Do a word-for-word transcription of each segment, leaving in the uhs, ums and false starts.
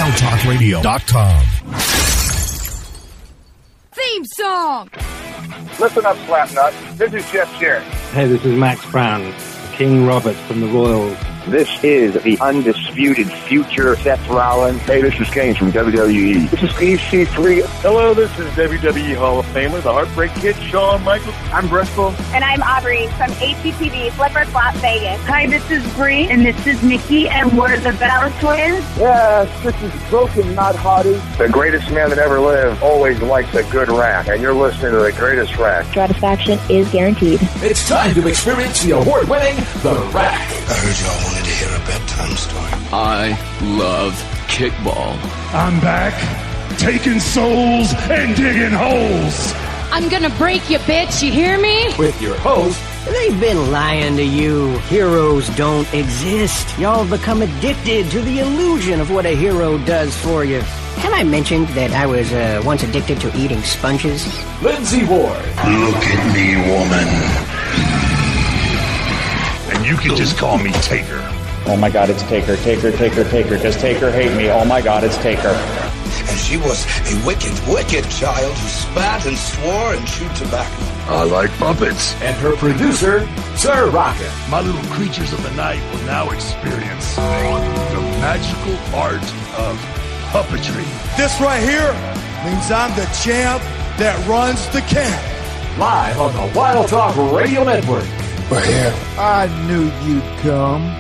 wild talk radio dot com. Theme song! Listen up, Slapnut. This is Jeff Jarrett. Hey, this is Max Brown, King Robert from the Royals. This is the undisputed future Seth Rollins. Hey, this is Kane from W W E. This is E C three. Hello, this is W W E Hall of Famer, the Heartbreak Kid, Shawn Michaels. I'm Bristol. And I'm Aubrey from H G T V, Flippers, Las Vegas. Hi, this is Bree, and this is Nikki, and we're the Bella Twins. Yes, this is Broken, not Hottie. The greatest man that ever lived always likes a good rack, and you're listening to the greatest rack. Satisfaction is guaranteed. It's time to experience the award-winning The Rack. I heard y'all wanted to hear a bedtime story. I love kickball. I'm back, taking souls and digging holes. I'm gonna break you, bitch, you hear me? With your host, they've been lying to you. Heroes don't exist. Y'all become addicted to the illusion of what a hero does for you. Have I mentioned that I was uh, once addicted to eating sponges? Lindsay Ward. Look at me, woman. And you can just call me Taker. Oh my God, it's Taker, Taker, Taker, Taker. Does Taker hate me? Oh my God, it's Taker. And she was a wicked, wicked child who spat and swore and chewed tobacco. I like puppets. And her producer, Sir Rocket. My little creatures of the night will now experience the magical art of puppetry. This right here means I'm the champ that runs the camp. Live on the Wild Talk Radio Network. We're here. I knew you'd come.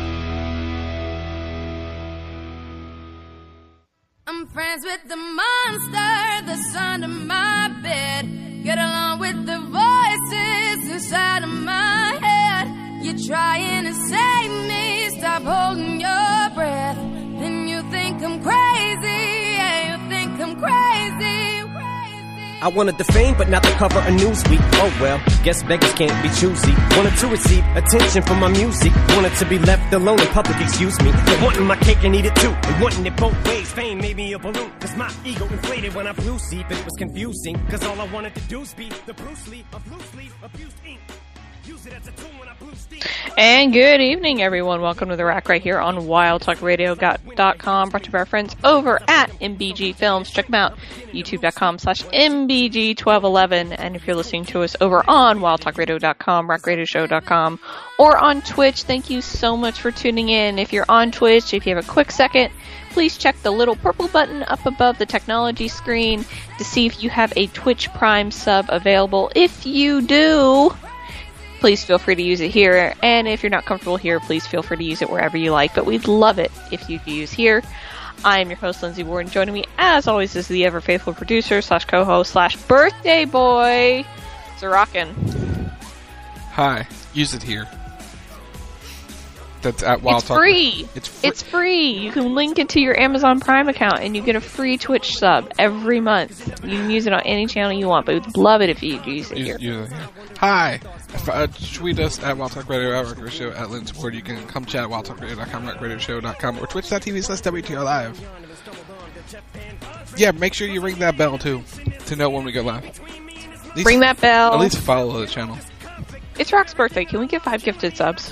I'm friends with the monster that's under my bed. Get along with the voices inside of my head. You're trying to save me, stop holding your breath. And you think I'm crazy, yeah, you think I'm crazy, crazy. I wanted the fame, but not the cover of Newsweek. Oh well, guess beggars can't be choosy. Wanted to receive attention from my music. Wanted to be left alone in public, excuse me. But wanting my cake and eat it too. And wanting it both ways. Fame made me a balloon. Cause my ego inflated when I flew see. But it was confusing. Cause all I wanted to do was be the Bruce Lee of loosely abused ink. Use it as a tool when I blew steam. And good evening, everyone. Welcome to The Rack right here on wild talk radio dot com. Brought to you by our friends over at M B G Films. Check them out. YouTube.com slash MBG1211. And if you're listening to us over on wild talk radio dot com, rack radio show dot com, or on Twitch, thank you so much for tuning in. If you're on Twitch, if you have a quick second, please check the little purple button up above the technology screen to see if you have a Twitch Prime sub available. If you do, please feel free to use it here, and if you're not comfortable here, please feel free to use it wherever you like, but we'd love it if you could use here. I am your host, Lindsay Ward, and joining me, as always, is the ever-faithful producer, slash co-host, slash birthday boy, Zarakin. Hi, use it here. That's at Wild It's Talk. free! It's free! It's free! You can link it to your Amazon Prime account, and you get a free Twitch sub every month. You can use it on any channel you want, but we'd love it if you use it use, here. Use it here. Hi! Uh, tweet us at Wild Talk Radio, at Rack Radio Show, at Lindsay Ward. You can come chat at wild talk radio dot com, rack radio show dot com, or twitch dot t v slash W T R live. Yeah, make sure you ring that bell, too, to know when we go live. Least, Ring that bell. At least follow the channel. It's Rock's birthday. Can we get five gifted subs?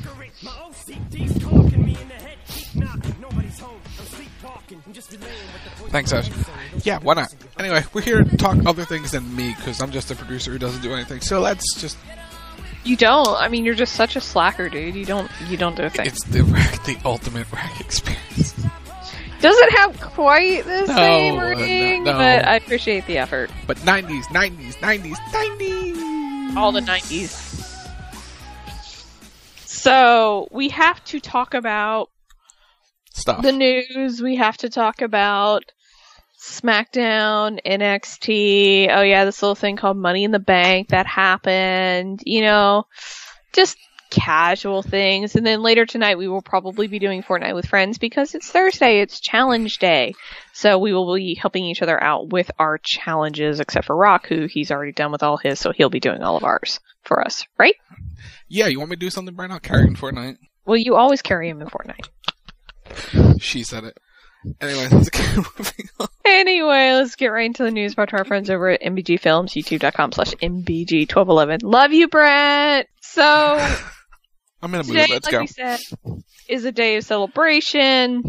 Thanks, Ash. Yeah, why not? Anyway, we're here to talk other things than me, because I'm just a producer who doesn't do anything. So let's just... You don't. I mean, you're just such a slacker, dude. You don't You don't do a thing. It's the rack, the ultimate rack experience. Doesn't have quite the no, same ring, uh, no, no. but I appreciate the effort. But nineties, nineties, nineties, nineties! All the nineties. So, we have to talk about stuff. The news. We have to talk about SmackDown, N X T. Oh yeah, this little thing called Money in the Bank that happened. You know, just casual things. And then later tonight we will probably be doing Fortnite with Friends because it's Thursday. It's challenge day. So we will be helping each other out with our challenges, except for Rock, who he's already done with all his, so he'll be doing all of ours for us, right? Yeah, you want me to do something, Brian? I'll carry in Fortnite. Well, you always carry him in Fortnite. She said it. Anyway, let's get moving on. Anyway, let's get right into the news brought to our friends over at M B G Films, youtube.com slash MBG twelve eleven. Love you, Brett! So, I'm in a mood. today, Let's like go. we said, is a day of celebration.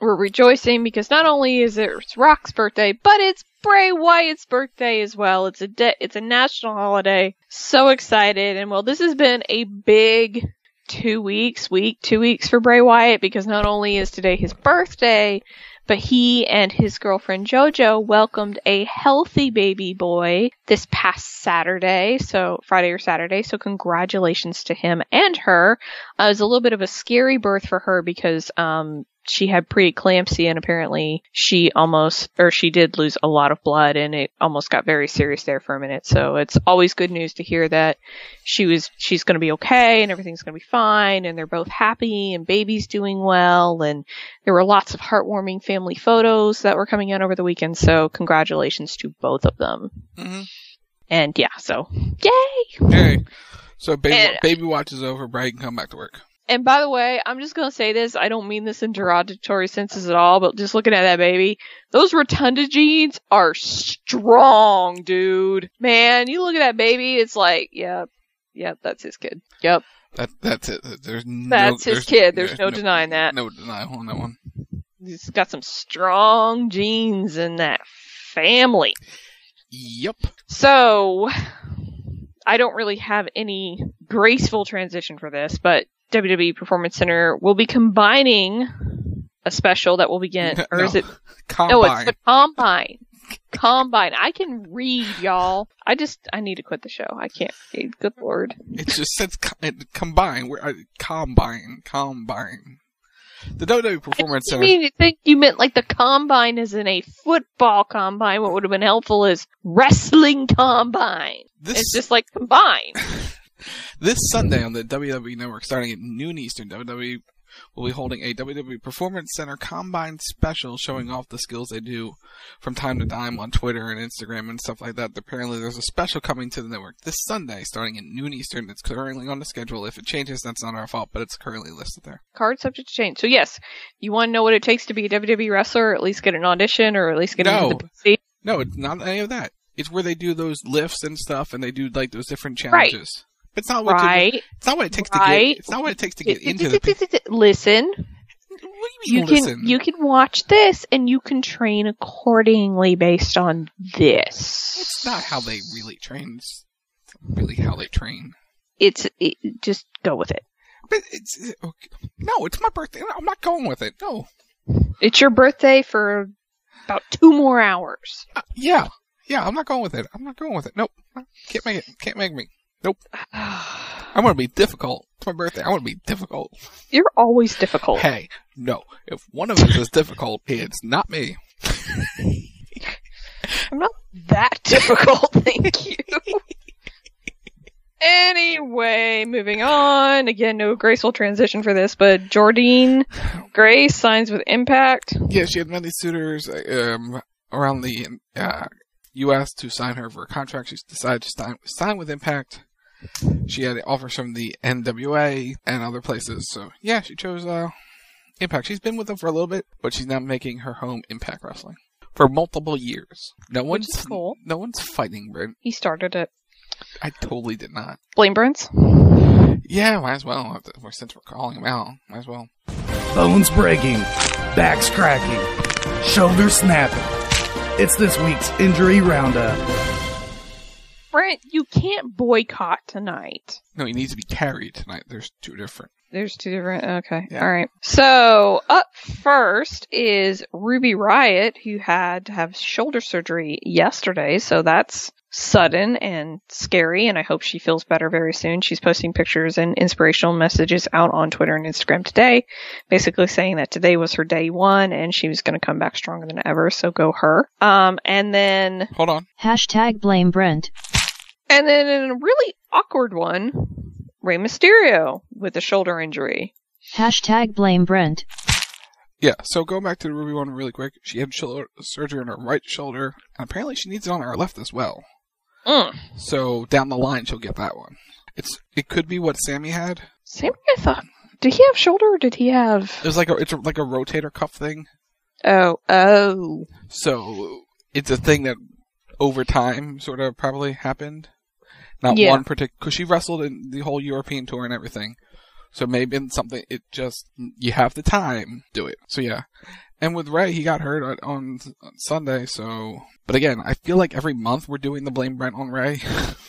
we're rejoicing because not only is it Rock's birthday, but it's Bray Wyatt's birthday as well. It's a de- it's a national holiday. So excited. And well, this has been a big two weeks, week, two weeks for Bray Wyatt because not only is today his birthday, but he and his girlfriend JoJo welcomed a healthy baby boy this past Saturday, so Friday or Saturday, so congratulations to him and her. Uh, it was a little bit of a scary birth for her because um she had preeclampsia and apparently she almost, or she did lose a lot of blood and it almost got very serious there for a minute. So it's always good news to hear that she was, she's going to be okay and everything's going to be fine and they're both happy and baby's doing well. And there were lots of heartwarming family photos that were coming out over the weekend. So congratulations to both of them. Mm-hmm. And yeah, so yay! Yay. So baby, and, baby watch is over. Brad can come back to work. And by the way, I'm just going to say this. I don't mean this in derogatory senses at all, but just looking at that baby, those rotunda genes are strong, dude. Man, you look at that baby, it's like, yep, yep, that's his kid. Yep. That That's it. There's no, That's his there's, kid. There's, there's no, no denying that. No denial on that one. He's got some strong genes in that family. Yep. So, I don't really have any graceful transition for this, but W W E Performance Center will be combining a special that will begin, or no, is it? Combine. No, it's the Combine. Combine. I can read, y'all. I just, I need to quit the show. I can't read. Good Lord. It just says co- it, combine. We're, uh, combine. Combine. The W W E Performance I Center. mean, you think you meant like the Combine is in a football combine. What would have been helpful is wrestling combine. This... It's just like combine. This Sunday on the W W E Network, starting at noon Eastern, W W E will be holding a W W E Performance Center Combine special showing off the skills they do from time to time on Twitter and Instagram and stuff like that. Apparently there's a special coming to the network this Sunday, starting at noon Eastern. It's currently on the schedule. If it changes, that's not our fault, but it's currently listed there. Card subject to change. So yes, you want to know what it takes to be a W W E wrestler, or at least get an audition, or at least get no. into the P C? No, it's not any of that. It's where they do those lifts and stuff, and they do like those different challenges. Right. It's not what right. To, it's not what it takes right. to get. It's not what it takes to get into the. Listen. What do you You mean? Listen? can you can watch this and you can train accordingly based on this. It's not how they really train. It's really how they train. It's it, just go with it. But it's okay. No, it's my birthday. I'm not going with it. No. It's your birthday for about two more hours. Uh, yeah, yeah. I'm not going with it. I'm not going with it. Nope. Can't make it. Can't make me. Nope. I'm gonna be difficult. It's my birthday. I want to be difficult. You're always difficult. Hey, no. If one of us is difficult, it's not me. I'm not that difficult, thank you. Anyway, moving on. Again, no graceful transition for this, but Jordynne Grace signs with Impact. Yeah, she had many suitors um, around the uh, U S to sign her for a contract. She decided to sign, sign with Impact. She had offers from the N W A and other places. So, yeah, she chose uh, Impact. She's been with them for a little bit, but she's now making her home Impact Wrestling for multiple years. No one's Which is cool. No one's fighting Brent. He started it. I totally did not. Blame Brents? Yeah, might as well. Since we're calling him out, might as well. Bones breaking, backs cracking, shoulders snapping. It's this week's injury roundup. Brent, you can't boycott tonight. No, he needs to be carried tonight. There's two different. There's two different, okay. Yeah. Alright. So, up first is Ruby Riott, who had to have shoulder surgery yesterday, so that's sudden and scary, and I hope she feels better very soon. She's posting pictures and inspirational messages out on Twitter and Instagram today, basically saying that today was her day one, and she was going to come back stronger than ever, so go her. Um, and then... Hold on. Hashtag blame Brent. And then in a really awkward one, Rey Mysterio with a shoulder injury. Hashtag blame Brent. Yeah, so going back to the Ruby one really quick, she had shoulder surgery on her right shoulder, and apparently she needs it on her left as well. Mm. So down the line, she'll get that one. It's It could be what Sammy had. Sammy, I thought, did he have shoulder or did he have? It was like a, it's a, like a rotator cuff thing. Oh, oh. So it's a thing that over time sort of probably happened. Not yeah. one particular, because she wrestled in the whole European tour and everything. So maybe in something, it just, you have the time, do it. So yeah. And with Ray, he got hurt on, on Sunday, so... But again, I feel like every month we're doing the Blame Brent on Ray.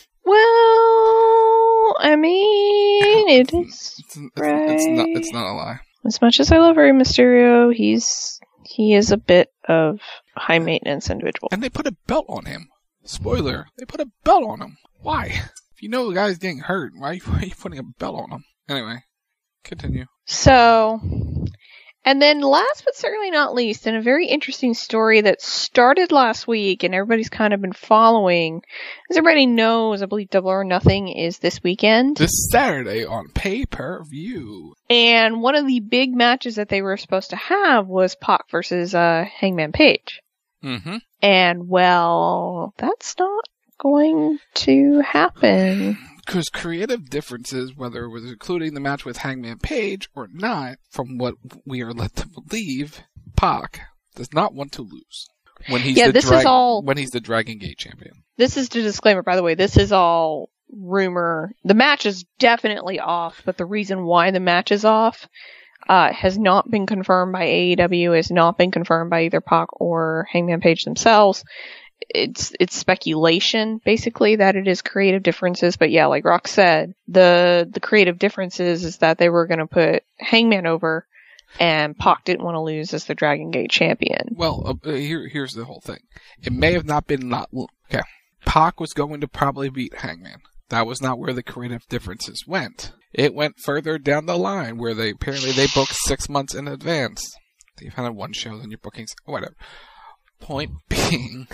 Well, I mean, it is it's, it's, Ray. It's not, it's not a lie. As much as I love Rey Mysterio, he's he is a bit of high maintenance individual. And they put a belt on him. Spoiler, they put a belt on him. Why? If you know the guy's getting hurt, why, why are you putting a belt on him? Anyway, continue. So, and then last but certainly not least, in a very interesting story that started last week and everybody's kind of been following, as everybody knows, I believe Double or Nothing is this weekend. This Saturday on pay-per-view. And one of the big matches that they were supposed to have was Pac versus uh, Hangman Page. Mm-hmm. And, well, that's not going to happen. Because creative differences, whether it was including the match with Hangman Page or not, from what we are led to believe, Pac does not want to lose when he's yeah, the this dra- is all, when he's the Dragon Gate champion. This is the disclaimer, by the way. This is all rumor. The match is definitely off, but the reason why the match is off uh, has not been confirmed by A E W, has not been confirmed by either Pac or Hangman Page themselves. It's it's speculation, basically, that it is creative differences. But yeah, like Rock said, the the creative differences is that they were going to put Hangman over, and Pac didn't want to lose as the Dragon Gate champion. Well, uh, here here's the whole thing. It may have not been not okay. Pac was going to probably beat Hangman. That was not where the creative differences went. It went further down the line, where they apparently they booked six months in advance. You've had one show, then your bookings, whatever. Point being,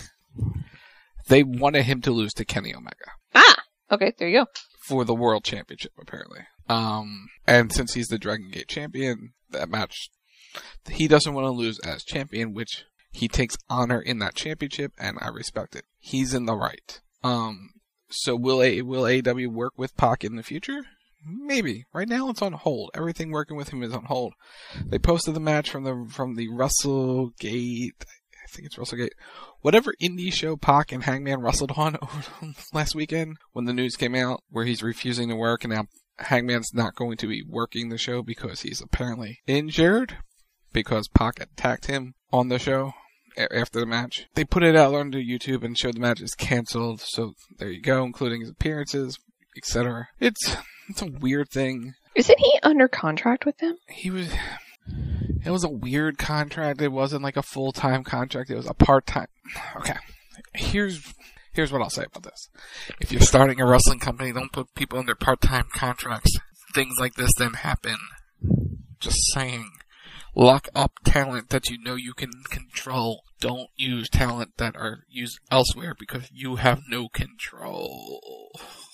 they wanted him to lose to Kenny Omega. Ah! Okay, there you go. For the World Championship, apparently. Um, and since he's the Dragon Gate champion, that match, he doesn't want to lose as champion, which he takes honor in that championship, and I respect it. He's in the right. Um, so will A will A E W work with Pac in the future? Maybe. Right now it's on hold. Everything working with him is on hold. They posted the match from the from the Russellgate. I think it's Russellgate. Whatever indie show Pac and Hangman wrestled on over last weekend when the news came out where he's refusing to work and now Hangman's not going to be working the show because he's apparently injured because Pac attacked him on the show after the match. They put it out onto YouTube and showed the match is canceled, so there you go, including his appearances, et cetera. It's it's a weird thing. Isn't he under contract with them? He was. It was a weird contract. It wasn't like a full-time contract. It was a part-time. Okay. Here's here's what I'll say about this. If you're starting a wrestling company, don't put people under part-time contracts. Things like this then happen. Just saying. Lock up talent that you know you can control. Don't use talent that are used elsewhere because you have no control.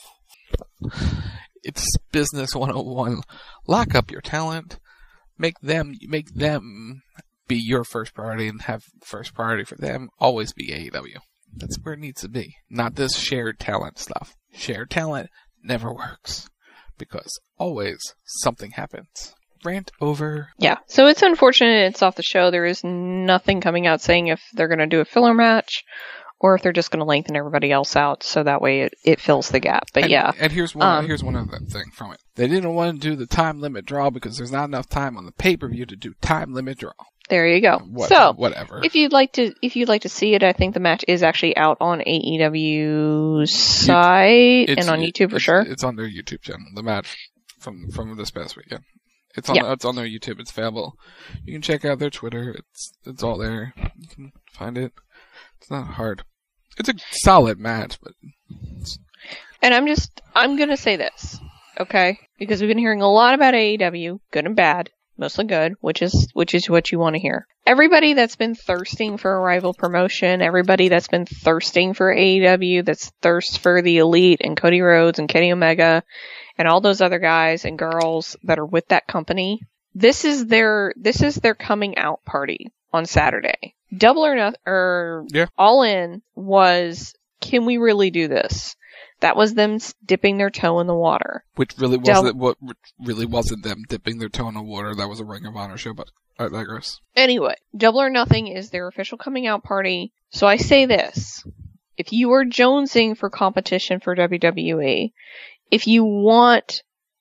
It's business one oh one. Lock up your talent. Make them make them be your first priority and have first priority for them always be A E W. That's where it needs to be. Not this shared talent stuff. Shared talent never works because always something happens. Rant over. Yeah, so it's unfortunate it's off the show. There is nothing coming out saying if they're going to do a filler match or if they're just going to lengthen everybody else out so that way it, it fills the gap. But and, yeah. And here's one um, here's one other thing from it. They didn't want to do the time limit draw because there's not enough time on the pay-per-view to do time limit draw. There you go. What, so, whatever. If you'd like to if you'd like to see it, I think the match is actually out on A E W's site it's, and on YouTube for it's, sure. It's on their YouTube channel. The match from from this past weekend. It's on yeah. it's on their YouTube. It's available. You can check out their Twitter. It's it's all there. You can find it. It's not hard. It's a solid match, but it's... And I'm just I'm gonna say this, okay? Because we've been hearing a lot about A E W, good and bad, mostly good, which is which is what you want to hear. Everybody that's been thirsting for a rival promotion, everybody that's been thirsting for A E W, that's thirst for the Elite and Cody Rhodes and Kenny Omega and all those other guys and girls that are with that company, this is their this is their coming out party on Saturday. Double or Nothing, or yeah. All In was, can we really do this? That was them dipping their toe in the water. Which really wasn't what really wasn't them dipping their toe in the water. That was a Ring of Honor show, but I digress. Anyway, Double or Nothing is their official coming out party. So I say this: if you are jonesing for competition for W W E, if you want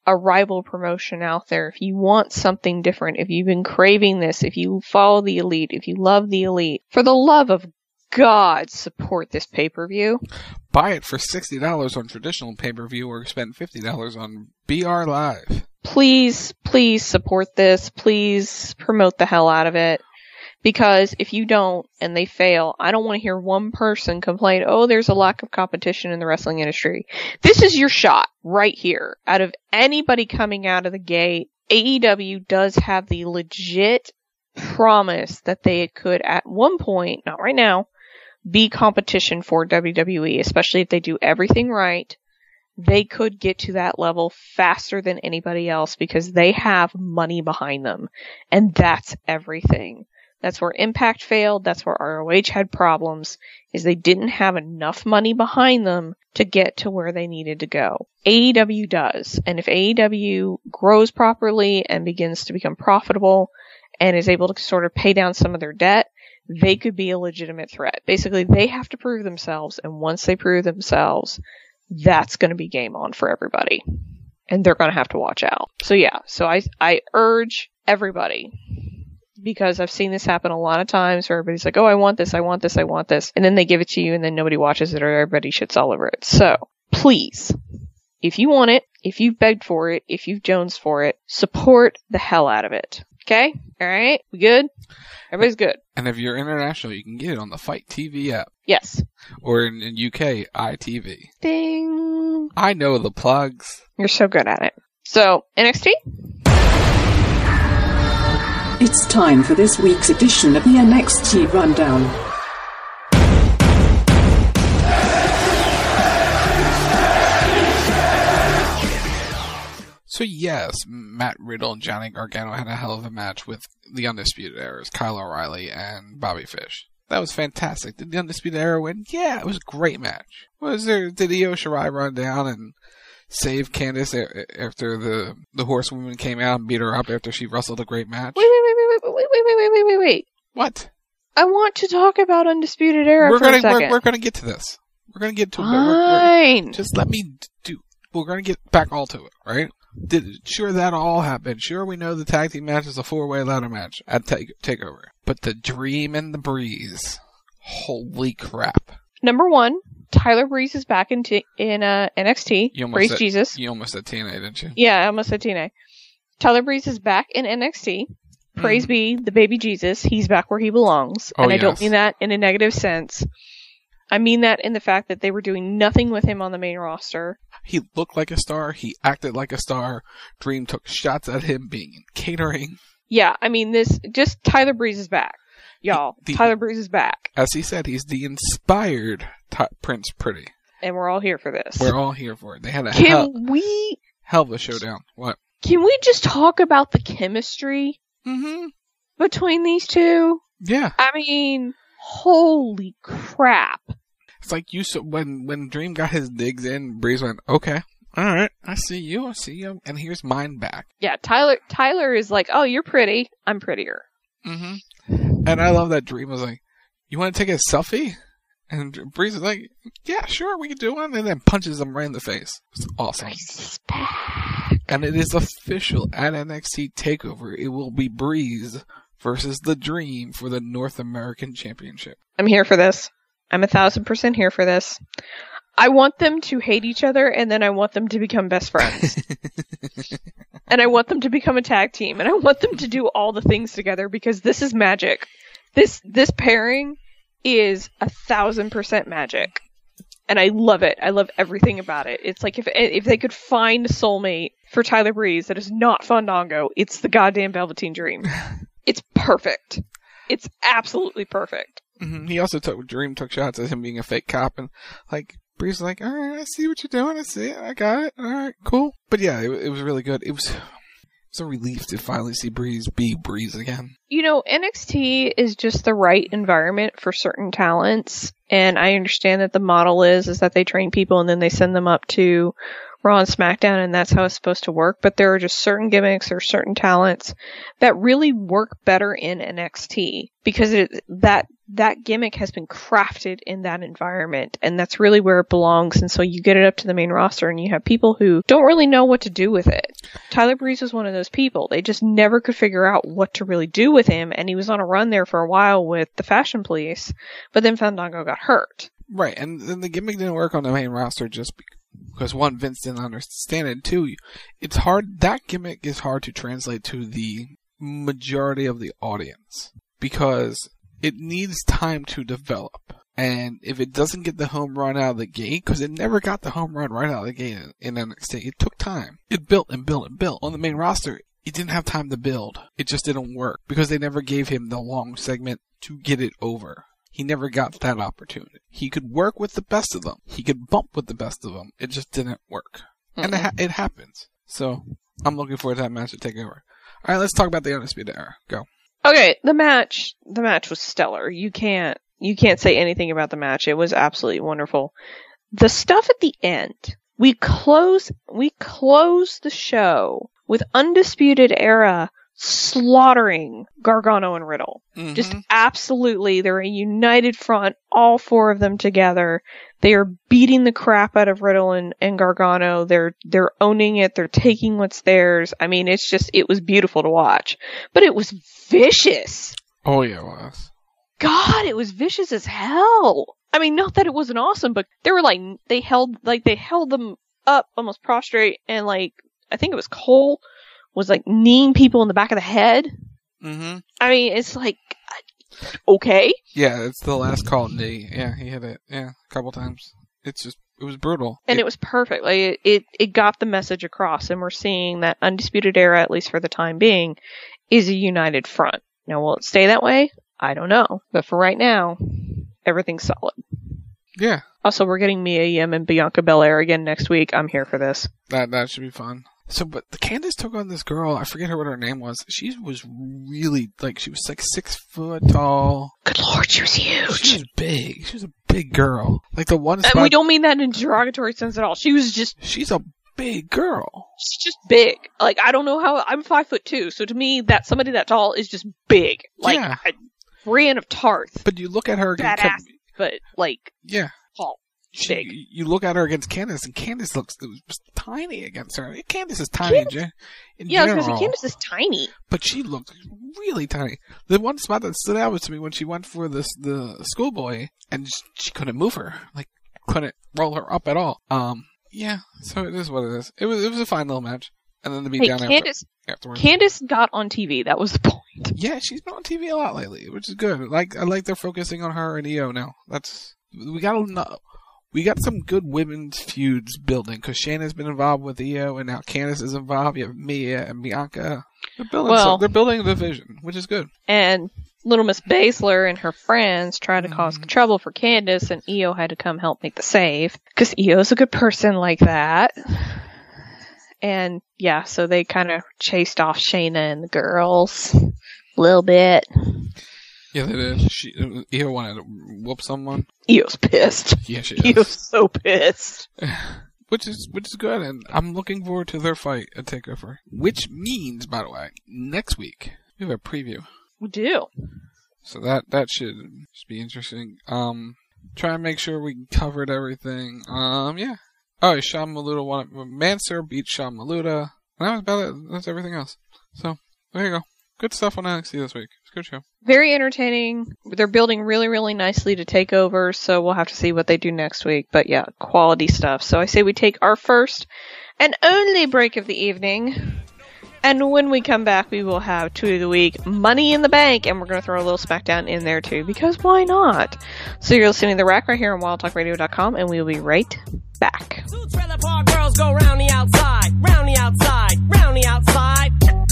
a rival promotion out there, if you want something different, if you've been craving this, if you follow the Elite, if you love the Elite, for the love of God, support this pay-per-view. Buy it for sixty dollars on traditional pay-per-view or spend fifty dollars on B R Live. Please, please support this. Please promote the hell out of it. Because if you don't and they fail, I don't want to hear one person complain, oh, there's a lack of competition in the wrestling industry. This is your shot right here. Out of anybody coming out of the gate, A E W does have the legit promise that they could at one point, not right now, be competition for W W E, especially if they do everything right. They could get to that level faster than anybody else because they have money behind them. And that's everything. That's where Impact failed. That's where R O H had problems, is they didn't have enough money behind them to get to where they needed to go. A E W does. And if A E W grows properly and begins to become profitable and is able to sort of pay down some of their debt, they could be a legitimate threat. Basically, they have to prove themselves. And once they prove themselves, that's going to be game on for everybody. And they're going to have to watch out. So yeah, so I, I urge everybody, because I've seen this happen a lot of times where everybody's like, oh, I want this, I want this, I want this. And then they give it to you and then nobody watches it or everybody shits all over it. So please, if you want it, if you've begged for it, if you've jonesed for it, support the hell out of it. Okay? All right? We good? Everybody's good. And if you're international, you can get it on the Fight T V app. Yes. Or in, in U K, I T V. Ding. I know the plugs. You're so good at it. So, N X T? It's time for this week's edition of the N X T Rundown. So yes, Matt Riddle and Johnny Gargano had a hell of a match with the Undisputed Eras, Kyle O'Reilly and Bobby Fish. That was fantastic. Did the Undisputed Era win? Yeah, it was a great match. Was there? Did Io Shirai run down and save Candice after the the horsewoman came out and beat her up after she wrestled a great match? Wait, wait, wait, wait, wait, wait, wait, wait, wait, wait, wait. What? I want to talk about Undisputed Era we're for gonna, a second. We're, we're going to get to this. We're going to get to it. Fine. We're, we're, just let me do. We're going to get back all to it, right? Did, sure, that all happened. Sure, we know the tag team match is a four-way ladder match at take, TakeOver. But the Dream and the Breeze, holy crap! Number one, Tyler Breeze is back in t- in uh, N X T. Praise said, Jesus. You almost said T N A, didn't you? Yeah, I almost said T N A. Tyler Breeze is back in N X T. Praise mm. be the baby Jesus. He's back where he belongs. Oh, and I yes. don't mean that in a negative sense. I mean that in the fact that they were doing nothing with him on the main roster. He looked like a star. He acted like a star. Dream took shots at him being in catering. Yeah, I mean, this, just Tyler Breeze is back. Y'all, the, Tyler Breeze is back. As he said, he's the inspired t- Prince Pretty. And we're all here for this. We're all here for it. They had a Can hell, we, hell of a showdown. What? Can we just talk about the chemistry mm-hmm. between these two? Yeah. I mean, holy crap. It's like you, so when, when Dream got his digs in, Breeze went, okay, alright, I see you, I see you, and here's mine back. Yeah, Tyler, Tyler is like, oh, you're pretty, I'm prettier. Mm-hmm. And I love that Dream was like, you want to take a selfie? And Breeze is like, yeah, sure, we can do one, and then punches him right in the face. It's awesome. Breeze is back. And it is official at N X T TakeOver. It will be Breeze versus the Dream for the North American Championship. I'm here for this. I'm a thousand percent here for this. I want them to hate each other, and then I want them to become best friends. And I want them to become a tag team, and I want them to do all the things together, because this is magic. This this pairing is a thousand percent magic. And I love it. I love everything about it. It's like if if they could find a soulmate for Tyler Breeze that is not Fandango, it's the goddamn Velveteen Dream. It's perfect. It's absolutely perfect. Mm-hmm. He also took Dream took shots at him being a fake cop, and like Breeze was like, all right, I see what you're doing, I see it, I got it, all right, cool. But yeah, it, it was really good. It was, it was a relief to finally see Breeze be Breeze again. You know, N X T is just the right environment for certain talents, and I understand that the model is is that they train people and then they send them up to Raw and SmackDown, and that's how it's supposed to work. But there are just certain gimmicks or certain talents that really work better in N X T, because it, that that gimmick has been crafted in that environment, and that's really where it belongs. And so you get it up to the main roster, and you have people who don't really know what to do with it. Tyler Breeze was one of those people. They just never could figure out what to really do with him, and he was on a run there for a while with the Fashion Police, but then Fandango got hurt. Right, and then the gimmick didn't work on the main roster just because, one, Vince didn't understand it, two, it's hard, that gimmick is hard to translate to the majority of the audience, because it needs time to develop. And if it doesn't get the home run out of the gate, because it never got the home run right out of the gate in N X T, it took time. It built and built and built. On the main roster, it didn't have time to build. It just didn't work, because they never gave him the long segment to get it over. He never got that opportunity. He could work with the best of them. He could bump with the best of them. It just didn't work. Mm-hmm. And it, ha- it happens. So, I'm looking forward to that match to take over. Alright, let's talk about the Undisputed Era. Go. Okay, the match, the match was stellar. You can't, you can't say anything about the match. It was absolutely wonderful. The stuff at the end, we close, we close the show with Undisputed Era slaughtering Gargano and Riddle. Mm-hmm. Just absolutely, they're a united front, all four of them together. They are beating the crap out of Riddle and, and Gargano. They're, they're owning it. They're taking what's theirs. I mean, it's just, it was beautiful to watch. But it was vicious. Oh yeah, it was. God, it was vicious as hell. I mean, not that it wasn't awesome, but they were like, they held, like, they held them up almost prostrate, and like, I think it was Cole was like kneeing people in the back of the head. Mm-hmm. I mean, it's like, okay. Yeah, it's the last call knee. Yeah, he hit it. Yeah, a couple times. It's just, it was brutal. And it, it was perfect. Like, it, it, it got the message across, and we're seeing that Undisputed Era, at least for the time being, is a united front. Now, will it stay that way? I don't know. But for right now, everything's solid. Yeah. Also, we're getting Mia Yim and Bianca Belair again next week. I'm here for this. That, that should be fun. So, but the Candice took on this girl, I forget her what her name was. She was really, like, she was like six foot tall. Good lord, she was huge. She was big. She was a big girl. Like the one spot. And we don't mean that in a derogatory sense at all. She was just. She's a big girl. She's just big. Like, I don't know how, I'm five foot two, so to me, that somebody that tall is just big. Like, yeah. Brienne of Tarth. But you look at her against. Badass, but, like. Yeah. Tall. She, you look at her against Candice, and Candice looks was tiny against her. Candice is tiny Candice, in, in yeah, general. Yeah, I was going to say Candice is tiny. But she looked really tiny. The one spot that stood out was to me when she went for this the schoolboy, and she couldn't move her. Like, couldn't roll her up at all. Um, yeah, so it is what it is. It was it was a fine little match. And then the beat hey, down Candice, after, afterwards. Candice got on T V. That was the point. Yeah, she's been on T V a lot lately, which is good. Like, I like they're focusing on her and E O now. That's, we gotta know. We got some good women's feuds building, because Shayna's been involved with E O, and now Candice is involved. You have Mia and Bianca. They're building, well, some, they're building a division, which is good. And Little Miss Baszler and her friends tried to cause mm. trouble for Candice, and E O had to come help make the save, because E O's a good person like that. And yeah, so they kind of chased off Shayna and the girls a little bit. Yeah, they did. She, E O wanted to whoop someone. E O's pissed. Yeah, she is. E O's so pissed. Which is which is good, and I'm looking forward to their fight at TakeOver. Which means, by the way, next week we have a preview. We do. So that that should be interesting. Um, try and make sure we covered everything. Um, yeah. Oh, Sean Maluta won it. Mansoor beat Sean Maluta. And that was about it. That's everything else. So there you go. Good stuff on N X T this week. It's a good show. Very entertaining. They're building really, really nicely to take over, so we'll have to see what they do next week. But yeah, quality stuff. So I say we take our first and only break of the evening. And when we come back, we will have Tweet of the Week, Money in the Bank, and we're going to throw a little SmackDown in there too, because why not? So you're listening to The Rack right here on wild talk radio dot com, and we will be right back. Two trailer park girls go round the outside, round the outside, round the outside.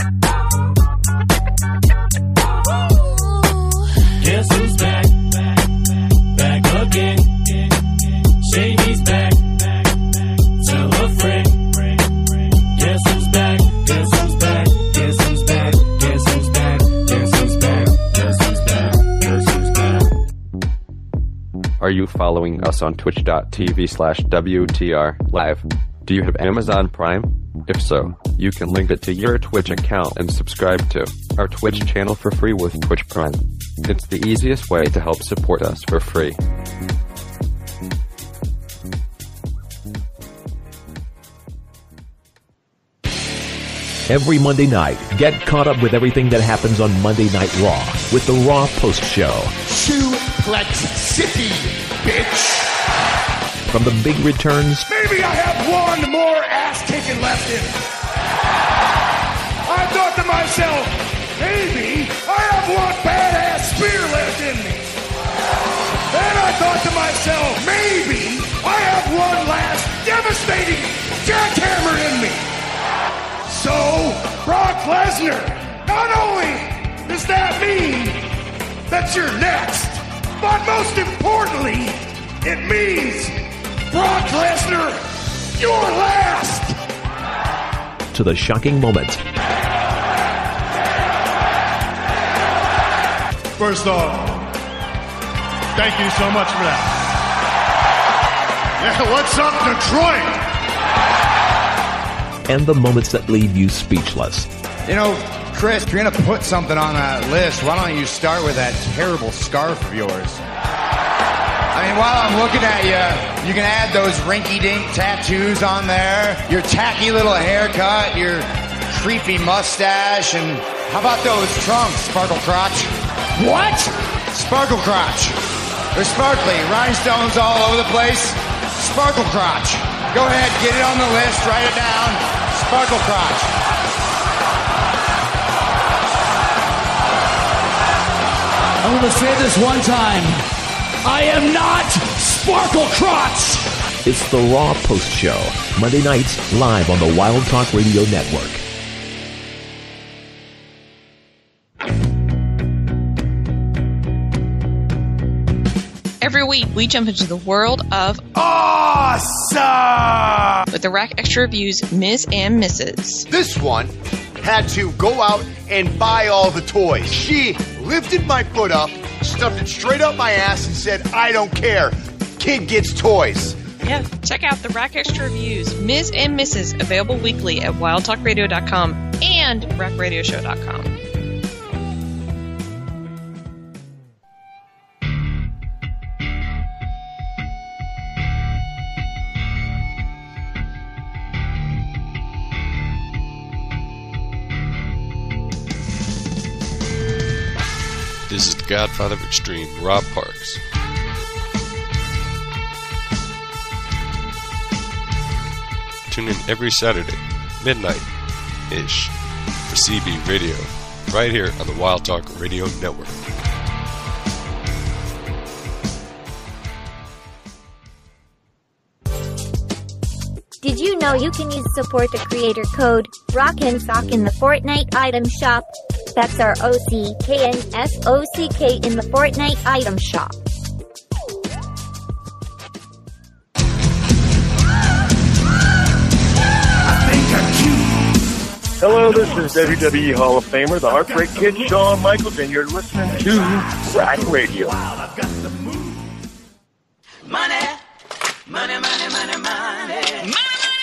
Guess who's back? Back again. Shady's back. Tell a friend. Guess who's back? Guess who's back? Guess who's back? Guess who's back? Guess who's back? Guess who's back? Guess who's back? Are you following us on twitch dot t v slash W T R live? Do you have Amazon Prime? If so, you can link it to your Twitch account and subscribe to our Twitch channel for free with Twitch Prime. It's the easiest way to help support us for free. Every Monday night, get caught up with everything that happens on Monday Night Raw with the Raw Post Show. Suplex City, bitch! From the big returns... Maybe I have one more ass-kicking left in me. I thought to myself, maybe I have one badass spear left in me. Then I thought to myself, maybe I have one last devastating jackhammer in me. So, Brock Lesnar, not only does that mean that you're next, but most importantly, it means, Brock Lesnar, you're last! To the shocking moments. First off, thank you so much for that. Yeah, what's up, Detroit? And the moments that leave you speechless. You know, Chris, if you're going to put something on that list, why don't you start with that terrible scarf of yours? I mean, while I'm looking at you, you can add those rinky-dink tattoos on there, your tacky little haircut, your creepy mustache, and how about those trunks, Sparkle Crotch? What? Sparkle Crotch. They're sparkly, rhinestones all over the place. Sparkle Crotch. Go ahead, get it on the list, write it down. Sparkle Crotch. I'm going to say this one time. I am not Sparkle Crotch! It's the Raw Post Show, Monday nights, live on the Wild Talk Radio Network. Every week, we jump into the world of awesome! With the Rack Extra Reviews, Miz and Missus This one had to go out and buy all the toys. She lifted my foot up, stuffed it straight up my ass, and said, I don't care. Kid gets toys. Yeah, check out the Rack Extra Reviews, Miz and Missus available weekly at wild talk radio dot com and rack radio show dot com. This is the Godfather of Extreme, Rob Parks. Tune in every Saturday, midnight-ish, for C B Radio, right here on the Wild Talk Radio Network. Did you know you can use support the creator code ROCK'n'SOCK in the Fortnite item shop? That's our O C K N S O C K in the Fortnite item shop. Hello, this is W W E Hall of Famer, the Heartbreak Kid, Shawn Michaels, and you're listening to Rack Radio. Money, money, money, money, money, money.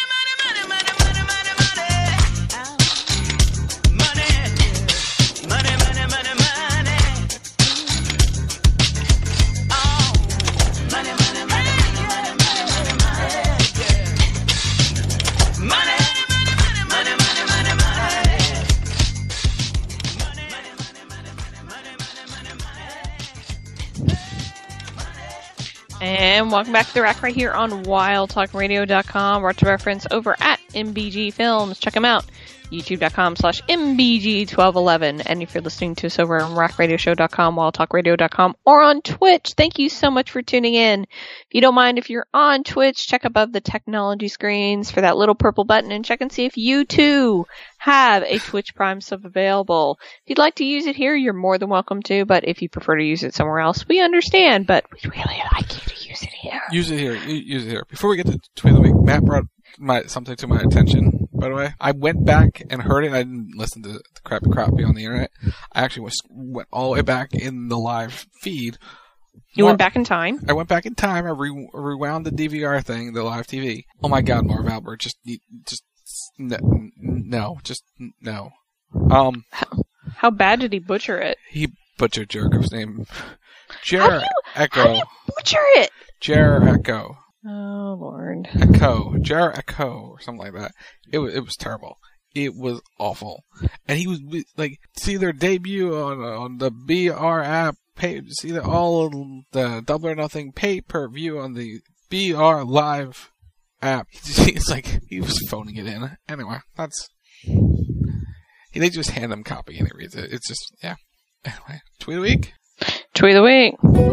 And welcome back to the Rack right here on wild talk radio dot com. Brought to our friends over at M B G Films. Check them out. youtube dot com slash M B G twelve eleven. And if you're listening to us over on rack radio show dot com, wild talk radio dot com, or on Twitch, thank you so much for tuning in. If you don't mind, if you're on Twitch, check above the technology screens for that little purple button and check and see if you too have a Twitch Prime sub available. If you'd like to use it here, you're more than welcome to, but if you prefer to use it somewhere else, we understand, but we really like you to use it here. Use it here. Use it here. Before we get to Tweet of the Week, Matt brought my something to my attention, by the way. I went back and heard it. I didn't listen to the crappy crappy on the internet. I actually was, went all the way back in the live feed. You Mar- went back in time? I went back in time. I re- rewound the D V R thing, the live T V. Oh my God, Marv Albert just just no, no, just no. Um, how, how bad did he butcher it? He butchered Jericho's name. Jer Echo. How do you butcher it? Jer Echo. Oh Lord. Echo. Jer Echo or something like that. It was it was terrible. It was awful. And he was like, see their debut on on the B R app. Pay, see the all of the Double or Nothing pay per view on the B R Live app. It's like he was phoning it in. Anyway, that's they just hand him copy and he reads it. It's just yeah. Anyway, tweet of the week. Tweet of the week.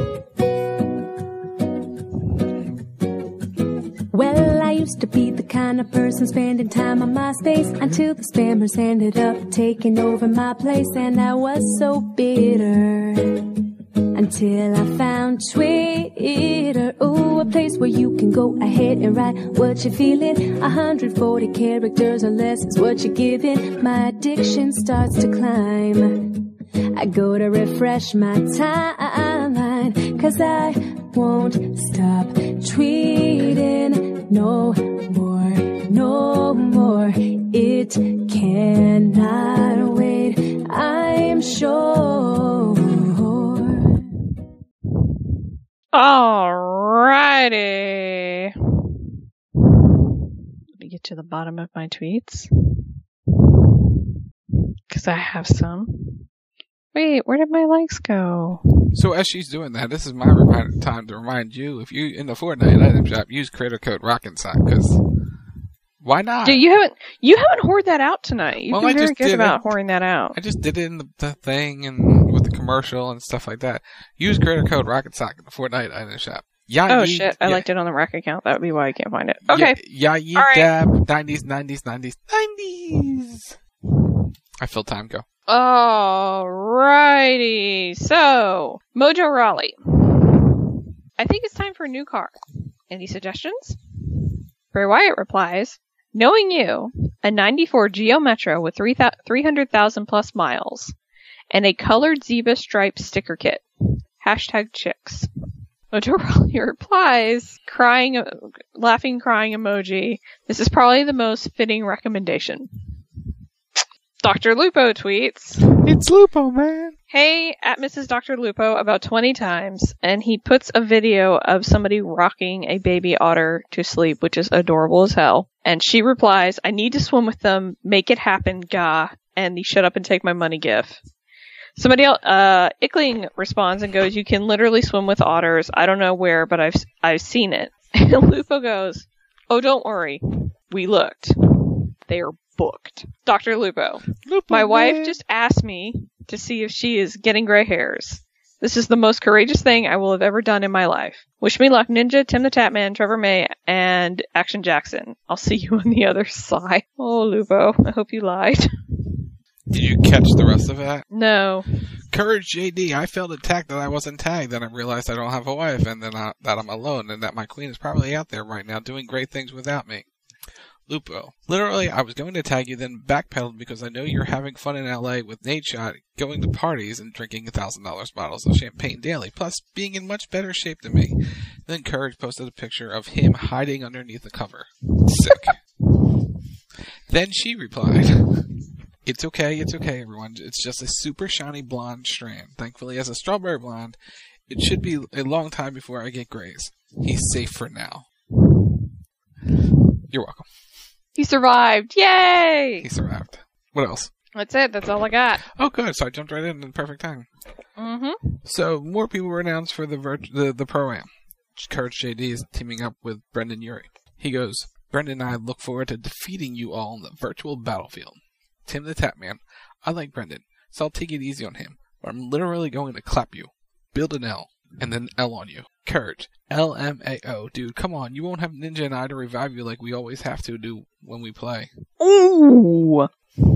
Well, I used to be the kind of person spending time on MySpace until the spammers ended up taking over my place, and I was so bitter until I found Twitter. Ooh, a place where you can go ahead and write what you're feeling. one hundred forty characters or less is what you're giving. My addiction starts to climb. I go to refresh my timeline, cause I won't stop tweeting no more, no more. It cannot wait, I'm sure. Alrighty. Let me get to the bottom of my tweets, because I have some. Wait, where did my likes go? So as she's doing that, this is my reminder time to remind you, if you in the Fortnite item shop, use creator code ROCKINSOCK, because why not? Dude, you haven't you haven't whored that out tonight. You've well, been I very just good did about it. whoring that out. I just did it in the, the thing and with the commercial and stuff like that. Use creator code ROCKINSOCK in the Fortnite item shop. Yeah, oh ye, shit, I yeah. liked it on the rec account. That would be why I can't find it. Okay. Yeah, yeah, ye, All right. dab, nineties, nineties, nineties, nineties. I feel time go. Alrighty. So, Mojo Raleigh. I think it's time for a new car. Any suggestions? Bray Wyatt replies, knowing you, a ninety-four Geo Metro with three hundred thousand plus miles, and a colored Zebra stripe sticker kit. Hashtag chicks. Mojo Raleigh replies, crying, laughing, crying emoji. This is probably the most fitting recommendation. Doctor Lupo tweets, it's Lupo, man. Hey, at Missus Doctor Lupo about twenty times, and he puts a video of somebody rocking a baby otter to sleep, which is adorable as hell. And she replies, I need to swim with them, make it happen, gah, and the shut up and take my money gif. Somebody else, uh, Ickling responds and goes, you can literally swim with otters. I don't know where, but I've, I've seen it. And Lupo goes, oh, don't worry. We looked. They are booked. Doctor Lupo. Lupo My man. wife just asked me to see if she is getting gray hairs. This is the most courageous thing I will have ever done in my life. Wish me luck, Ninja, Tim the Tatman, Trevor May, and Action Jackson. I'll see you on the other side. Oh, Lupo. I hope you lied. Did you catch the rest of that? No. Courage J D, I failed a tag that I wasn't tagged, and I realized I don't have a wife, and then I, that I'm alone, and that my queen is probably out there right now doing great things without me. Lupo. Literally, I was going to tag you, then backpedaled because I know you're having fun in L A with Nadeshot, going to parties and drinking one thousand dollars bottles of champagne daily, plus being in much better shape than me. Then Courage posted a picture of him hiding underneath the cover. Sick. Then she replied, it's okay, it's okay, everyone. It's just a super shiny blonde strand. Thankfully, as a strawberry blonde, it should be a long time before I get grays. He's safe for now. You're welcome. He survived. Yay! He survived. What else? That's it. That's all I got. Oh, good. So I jumped right in in perfect time. Mm-hmm. So more people were announced for the virt- the, the Pro-Am. Courage J D is teaming up with Brendan Urie. He goes, Brendan and I look forward to defeating you all on the virtual battlefield. Tim the Tatman, I like Brendan, so I'll take it easy on him, but I'm literally going to clap you, build an L, and then L on you. Courage, L M A O. Dude, come on, you won't have Ninja and I to revive you like we always have to do when we play. Ooh!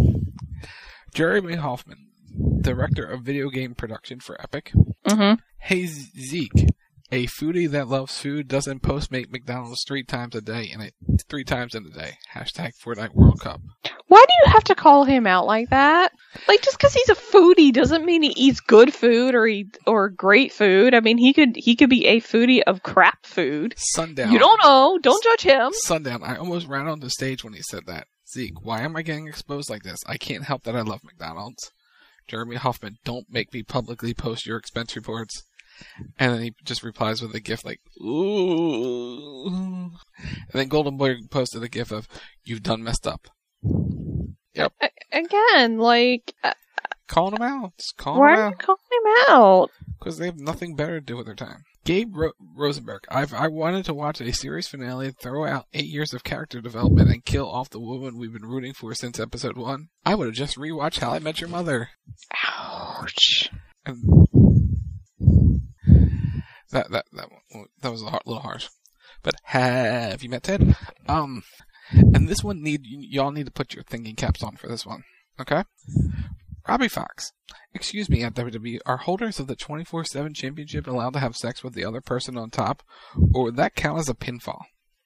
Jeremy Hoffman, director of video game production for Epic. Mm-hmm. Hey Zeke, a foodie that loves food doesn't Postmate McDonald's three times a day, and it three times in a day. Hashtag Fortnite World Cup. Why do you have to call him out like that? Like, just because he's a foodie doesn't mean he eats good food or he or great food. I mean, he could he could be a foodie of crap food. Sundown. You don't know. Don't judge him. Sundown. I almost ran on the stage when he said that. Zeke, why am I getting exposed like this? I can't help that I love McDonald's. Jeremy Hoffman, don't make me publicly post your expense reports. And then he just replies with a gif like, ooh. And then Golden Boy posted a gif of, you've done messed up. Yep. Again, like... Uh, calling him out. Just calling why him are out. you calling him out? Because they have nothing better to do with their time. Gabe Ro- Rosenberg, I've, I wanted to watch a series finale, throw out eight years of character development, and kill off the woman we've been rooting for since episode one. I would have just rewatched How I Met Your Mother. Ouch. And that that that that was a little harsh. But have you met Ted? Um, and this one need y- y'all need to put your thinking caps on for this one, okay? Robbie Fox, excuse me, at W W E, are holders of the twenty-four seven championship allowed to have sex with the other person on top, or would that count as a pinfall?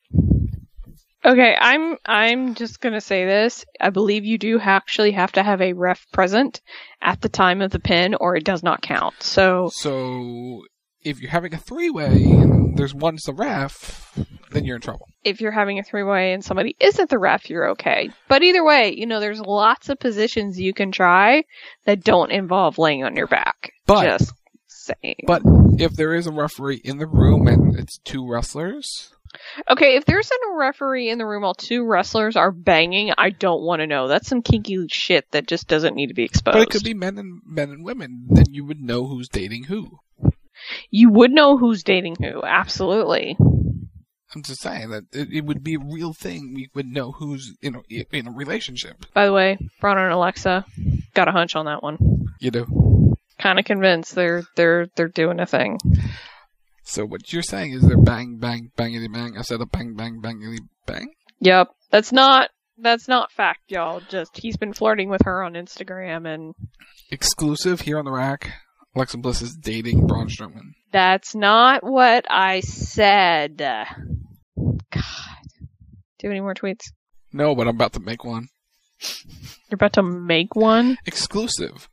Okay, I'm I'm just gonna say this. I believe you do actually have to have a ref present at the time of the pin, or it does not count. So, so if you're having a three-way and there's one's the ref, then you're in trouble. If you're having a three-way and somebody isn't the ref, you're okay. But either way, you know, there's lots of positions you can try that don't involve laying on your back. But, just saying. But if there is a referee in the room and it's two wrestlers. Okay, if there's a referee in the room while two wrestlers are banging, I don't want to know. That's some kinky shit that just doesn't need to be exposed. But it could be men and men and women. Then you would know who's dating who. You would know who's dating who. Absolutely. I'm just saying that it, it would be a real thing. We would know who's in a, in a relationship. By the way, Bronner and Alexa, got a hunch on that one. You do. Kind of convinced they're they're they're doing a thing. So what you're saying is they're bang bang bangity bang instead of bang bang bangity bang? Yep. That's not that's not fact, y'all. Just he's been flirting with her on Instagram and exclusive here on the rack. Alexa Bliss is dating Braun Strowman. That's not what I said. God. Do you have any more tweets? No, but I'm about to make one. You're about to make one? Exclusive.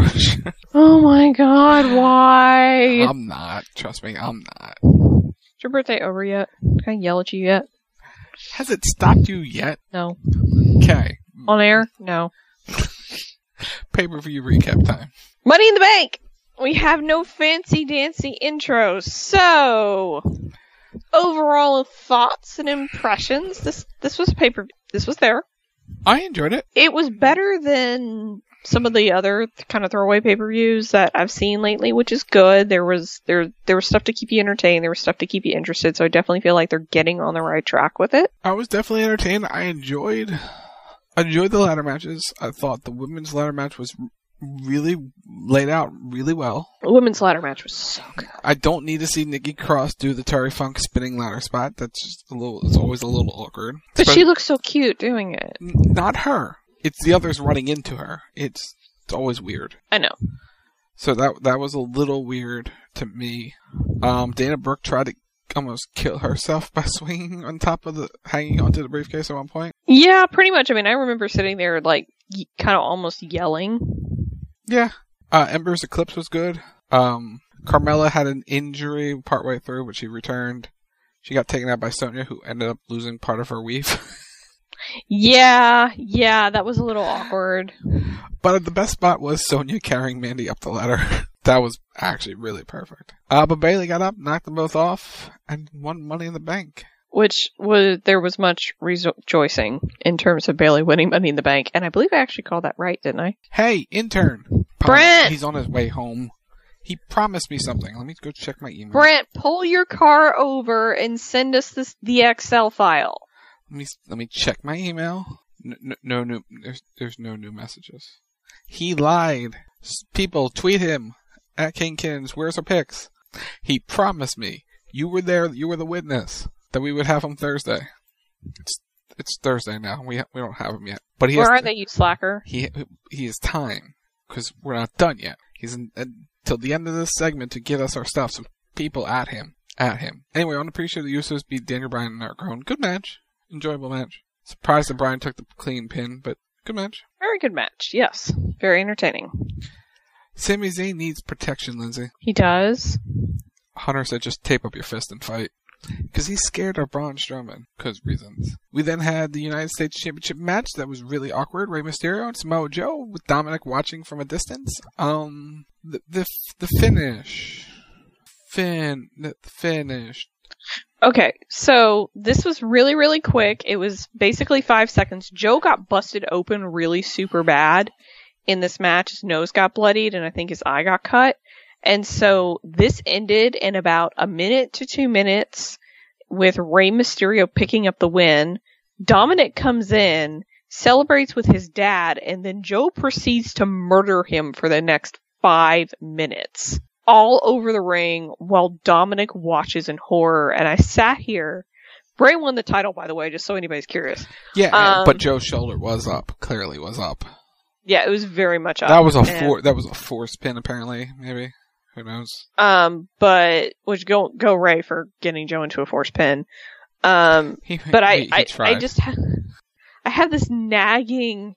Oh my god, why? I'm not. Trust me, I'm not. Is your birthday over yet? Can I yell at you yet? Has it stopped you yet? No. Okay. On air? No. Pay-per-view recap time. Money in the Bank! We have no fancy dancy intros, so overall thoughts and impressions. This this was paper. This was there. I enjoyed it. It was better than some of the other kind of throwaway pay-per-views that I've seen lately, which is good. There was there there was stuff to keep you entertained. There was stuff to keep you interested. So I definitely feel like they're getting on the right track with it. I was definitely entertained. I enjoyed I enjoyed the ladder matches. I thought the women's ladder match was really laid out really well. The women's ladder match was so good. I don't need to see Nikki Cross do the Terry Funk spinning ladder spot. That's just a little. It's always a little awkward. But she looks so cute doing it. Not her. It's the others running into her. It's it's always weird. I know. So that that was a little weird to me. Um, Dana Brooke tried to almost kill herself by swinging on top of the hanging onto the briefcase at one point. Yeah, pretty much. I mean, I remember sitting there like y- kind of almost yelling. Yeah. Uh, Ember's Eclipse was good. Um, Carmella had an injury partway through, but she returned. She got taken out by Sonya, who ended up losing part of her weave. Yeah, yeah, that was a little awkward. But the best spot was Sonya carrying Mandy up the ladder. That was actually really perfect. Uh, but Bayley got up, knocked them both off, and won Money in the Bank. Which was, there was much rejoicing in terms of Bayley winning Money in the Bank. And I believe I actually called that right, didn't I? Hey, intern. Brent! He's on his way home. He promised me something. Let me go check my email. Brent, pull your car over and send us this, the Excel file. Let me let me check my email. No, no, no new. There's there's no new messages. He lied. People tweet him at Kingkins. Where's our pics? He promised me. You were there. You were the witness that we would have him Thursday. It's it's Thursday now. We ha- we don't have him yet. But he Where has are they, you slacker? He he has time because we're not done yet. He's in, until the end of this segment to get us our stuff. So people at him at him. Anyway, I want to appreciate the Usos beat Daniel Bryan and Eric Rowan. Good match. Enjoyable match. Surprised that Bryan took the clean pin, but good match. Very good match, yes. Very entertaining. Sami Zayn needs protection, Lindsay. He does. Hunter said just tape up your fist and fight. Because he's scared of Braun Strowman, because reasons. We then had the United States Championship match that was really awkward. Rey Mysterio and Samoa Joe with Dominic watching from a distance. Um, the the, the finish, fin, the finish. Okay, so this was really, really quick. It was basically five seconds. Joe got busted open really super bad in this match. His nose got bloodied, and I think his eye got cut. And so this ended in about a minute to two minutes with Rey Mysterio picking up the win. Dominic comes in, celebrates with his dad, and then Joe proceeds to murder him for the next five minutes. All over the ring while Dominic watches in horror. And I sat here. Bray won the title, by the way, just so anybody's curious. Yeah, um, but Joe's shoulder was up. Clearly was up. Yeah, it was very much up. That was a and, for, that was a force pin, apparently. Maybe. Who knows? Um, but which go go Ray for getting Joe into a force pin. Um, he, but I he, he I, tried. I just ha- I have this nagging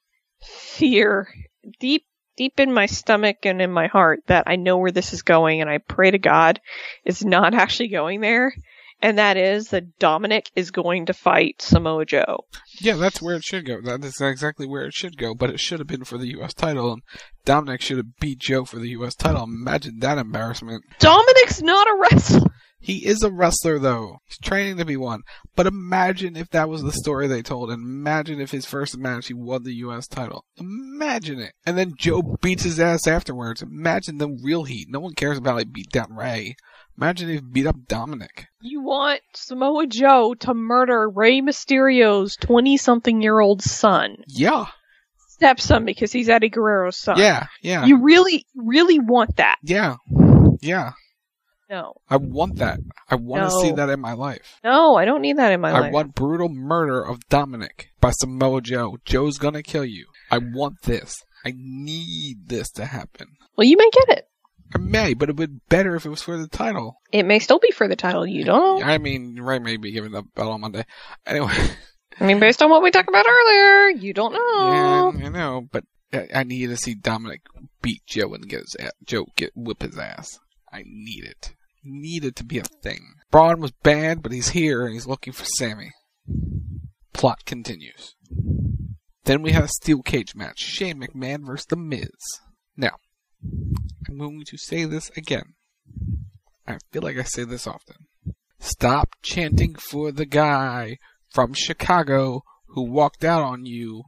fear deep. deep in my stomach and in my heart that I know where this is going, and I pray to God it's not actually going there, and that is that Dominic is going to fight Samoa Joe. Yeah, that's where it should go. That is exactly where it should go, but it should have been for the U S title, and Dominic should have beat Joe for the U S title. Imagine that embarrassment. Dominic's not a wrestler! He is a wrestler, though. He's training to be one. But imagine if that was the story they told. And imagine if his first match he won the U S title. Imagine it. And then Joe beats his ass afterwards. Imagine the real heat. No one cares about how he beat down Ray. Imagine if he beat up Dominic. You want Samoa Joe to murder Rey Mysterio's twenty-something-year-old son. Yeah. Stepson, because he's Eddie Guerrero's son. Yeah, yeah. You really, really want that. Yeah. Yeah. No. I want that. I want No. to see that in my life. No, I don't need that in my I life. want brutal murder of Dominic by Samoa Joe. Joe's gonna kill you. I want this. I need this to happen. Well, you may get it. I may, but it would be better if it was for the title. It may still be for the title. You don't know. I mean, Ray may be giving the belt on Monday. Anyway. I mean, based on what we talked about earlier, you don't know. Yeah, I know, but I, I need to see Dominic beat Joe and get his ass, Joe get whip his ass. I need it. Need it to be a thing. Braun was banned, but he's here and he's looking for Sammy. Plot continues. Then we had a steel cage match. Shane McMahon versus The Miz. Now, I'm going to say this again. I feel like I say this often. Stop chanting for the guy from Chicago who walked out on you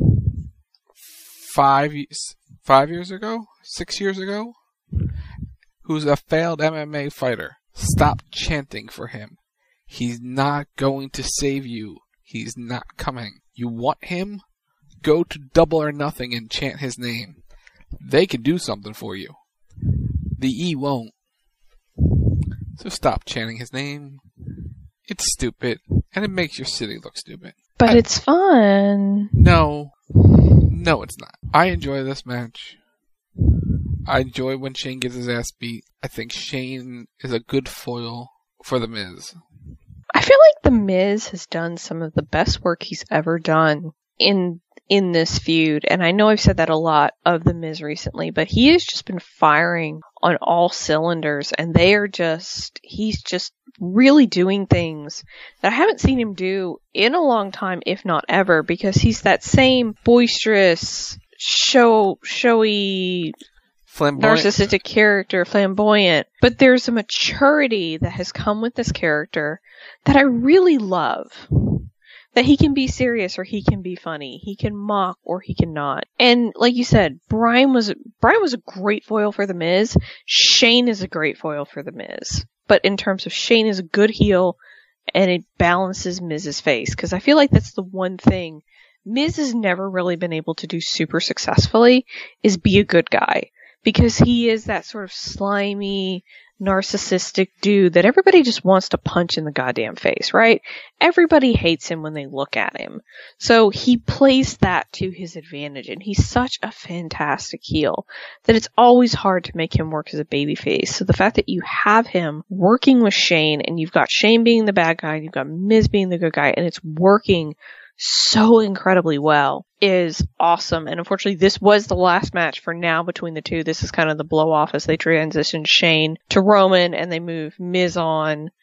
five, five years ago? Six years ago? Who's a failed M M A fighter. Stop chanting for him. He's not going to save you. He's not coming. You want him? Go to Double or Nothing and chant his name. They can do something for you. The E won't. So stop chanting his name. It's stupid, and it makes your city look stupid. But I, it's fun. No. No, it's not. I enjoy this match. I enjoy when Shane gets his ass beat. I think Shane is a good foil for The Miz. I feel like The Miz has done some of the best work he's ever done in in this feud. And I know I've said that a lot of The Miz recently, but he has just been firing on all cylinders. And they are just, he's just really doing things that I haven't seen him do in a long time, if not ever, because he's that same boisterous, show, showy, flamboyant, narcissistic character, flamboyant, but there's a maturity that has come with this character that I really love. That he can be serious or he can be funny. He can mock or he cannot. And like you said, Brian was Brian was a great foil for The Miz. Shane is a great foil for The Miz. But in terms of Shane is a good heel and it balances Miz's face. Because I feel like that's the one thing Miz has never really been able to do super successfully is be a good guy. Because he is that sort of slimy, narcissistic dude that everybody just wants to punch in the goddamn face, right? Everybody hates him when they look at him. So he plays that to his advantage, and he's such a fantastic heel that it's always hard to make him work as a babyface. So the fact that you have him working with Shane, and you've got Shane being the bad guy, and you've got Miz being the good guy, and it's working so incredibly well is awesome. And unfortunately, this was the last match for now between the two. This is kind of the blow off as they transition Shane to Roman and they move Miz on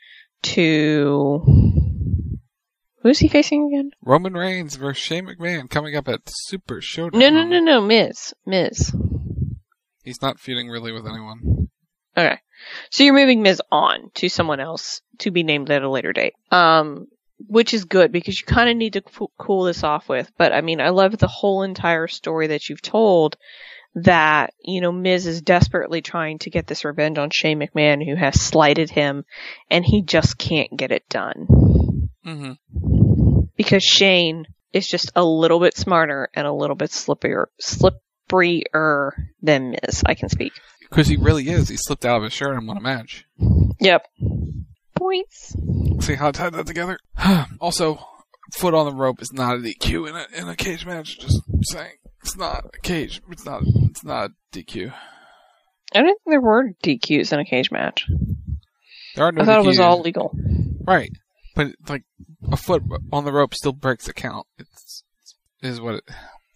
to... Who's he facing again? Roman Reigns versus Shane McMahon coming up at Super Showdown. No, no, no, no, Miz. Miz. He's not feuding really with anyone. Okay. So you're moving Miz on to someone else to be named at a later date. Um, which is good because you kind of need to f- cool this off with. But I mean, I love the whole entire story that you've told that, you know, Miz is desperately trying to get this revenge on Shane McMahon who has slighted him and he just can't get it done. Mm-hmm. Because Shane is just a little bit smarter and a little bit slippier, slipperier than Miz. I can speak. Because he really is. He slipped out of his shirt and won a match. Yep. Points. See how I tied that together? Also, foot on the rope is not a D Q in a in a cage match. Just saying, it's not a cage. It's not. It's not a D Q. I didn't think there were D Qs in a cage match. There are no I thought D Qs. it was all legal. Right, but like a foot on the rope still breaks a count. It's is what it.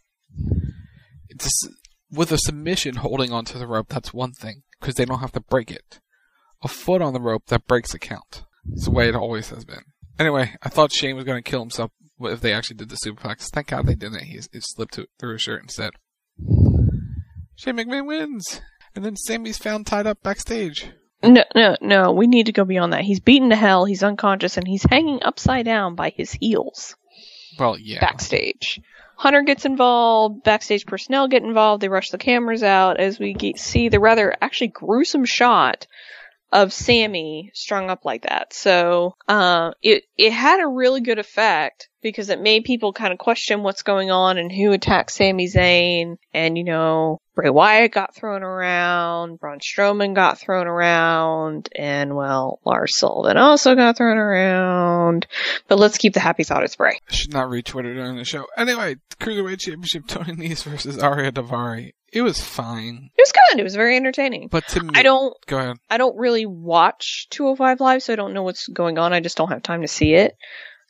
It's a, with a submission holding onto the rope. That's one thing because they don't have to break it. A foot on the rope that breaks a count. It's the way it always has been. Anyway, I thought Shane was going to kill himself if they actually did the superplex. Thank God they didn't. He, he slipped to, through his shirt instead. Shane McMahon wins, and then Sammy's found tied up backstage. No, no, no. We need to go beyond that. He's beaten to hell. He's unconscious, and he's hanging upside down by his heels. Well, yeah. Backstage. Hunter gets involved. Backstage personnel get involved. They rush the cameras out as we get, see the rather actually gruesome shot of Sammy strung up like that. So, uh, it, it had a really good effect because it made people kind of question what's going on and who attacked Sami Zayn. And, you know, Bray Wyatt got thrown around, Braun Strowman got thrown around, and, well, Lars Sullivan also got thrown around. But let's keep the happy thought it's Bray. I should not read Twitter during the show. Anyway, Cruiserweight Championship, Tony Nese versus Arya Daivari. It was fine. It was good. It was very entertaining. But to me, I don't, go ahead. I don't really watch two oh five Live, so I don't know what's going on. I just don't have time to see it.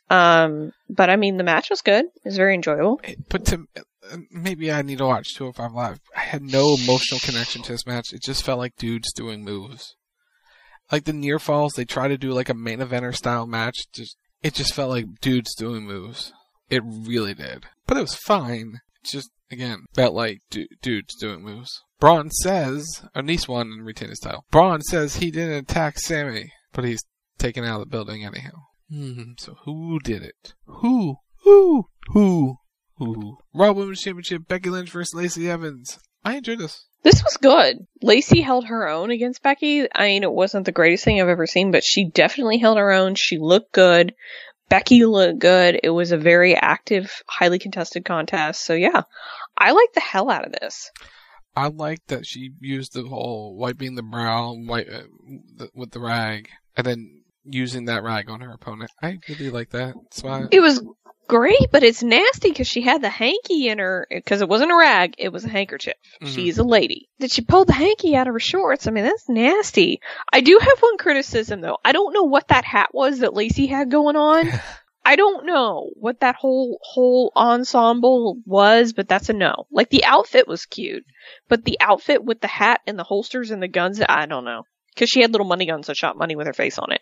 Um, but I mean, the match was good. It was very enjoyable. But to, maybe I need to watch two oh five Live. I had no emotional connection to this match. It just felt like dudes doing moves. Like the near falls, they try to do like a main eventer style match. Just, it just felt like dudes doing moves. It really did. But it was fine. It just, again, felt like du- dudes doing moves. Braun says, Nese won and retained his title. Braun says he didn't attack Sammy, but he's taken out of the building anyhow. Hmm, so who did it? Who? Who? Who? Who? Raw Women's Championship, Becky Lynch versus Lacey Evans. I enjoyed this. This was good. Lacey held her own against Becky. I mean, it wasn't the greatest thing I've ever seen, but she definitely held her own. She looked good. Becky looked good. It was a very active, highly contested contest. So yeah, I liked the hell out of this. I liked that she used the whole wiping the brow wipe, uh, the, with the rag, and then using that rag on her opponent. I really like that spot. It was great, but it's nasty because she had the hanky in her, because it wasn't a rag, it was a handkerchief. Mm-hmm. She's a lady. That she pulled the hanky out of her shorts. I mean, that's nasty. I do have one criticism, though. I don't know what that hat was that Lacey had going on. I don't know what that whole whole ensemble was, but that's a no. Like, the outfit was cute, but the outfit with the hat and the holsters and the guns, I don't know. Because she had little money guns that shot money with her face on it.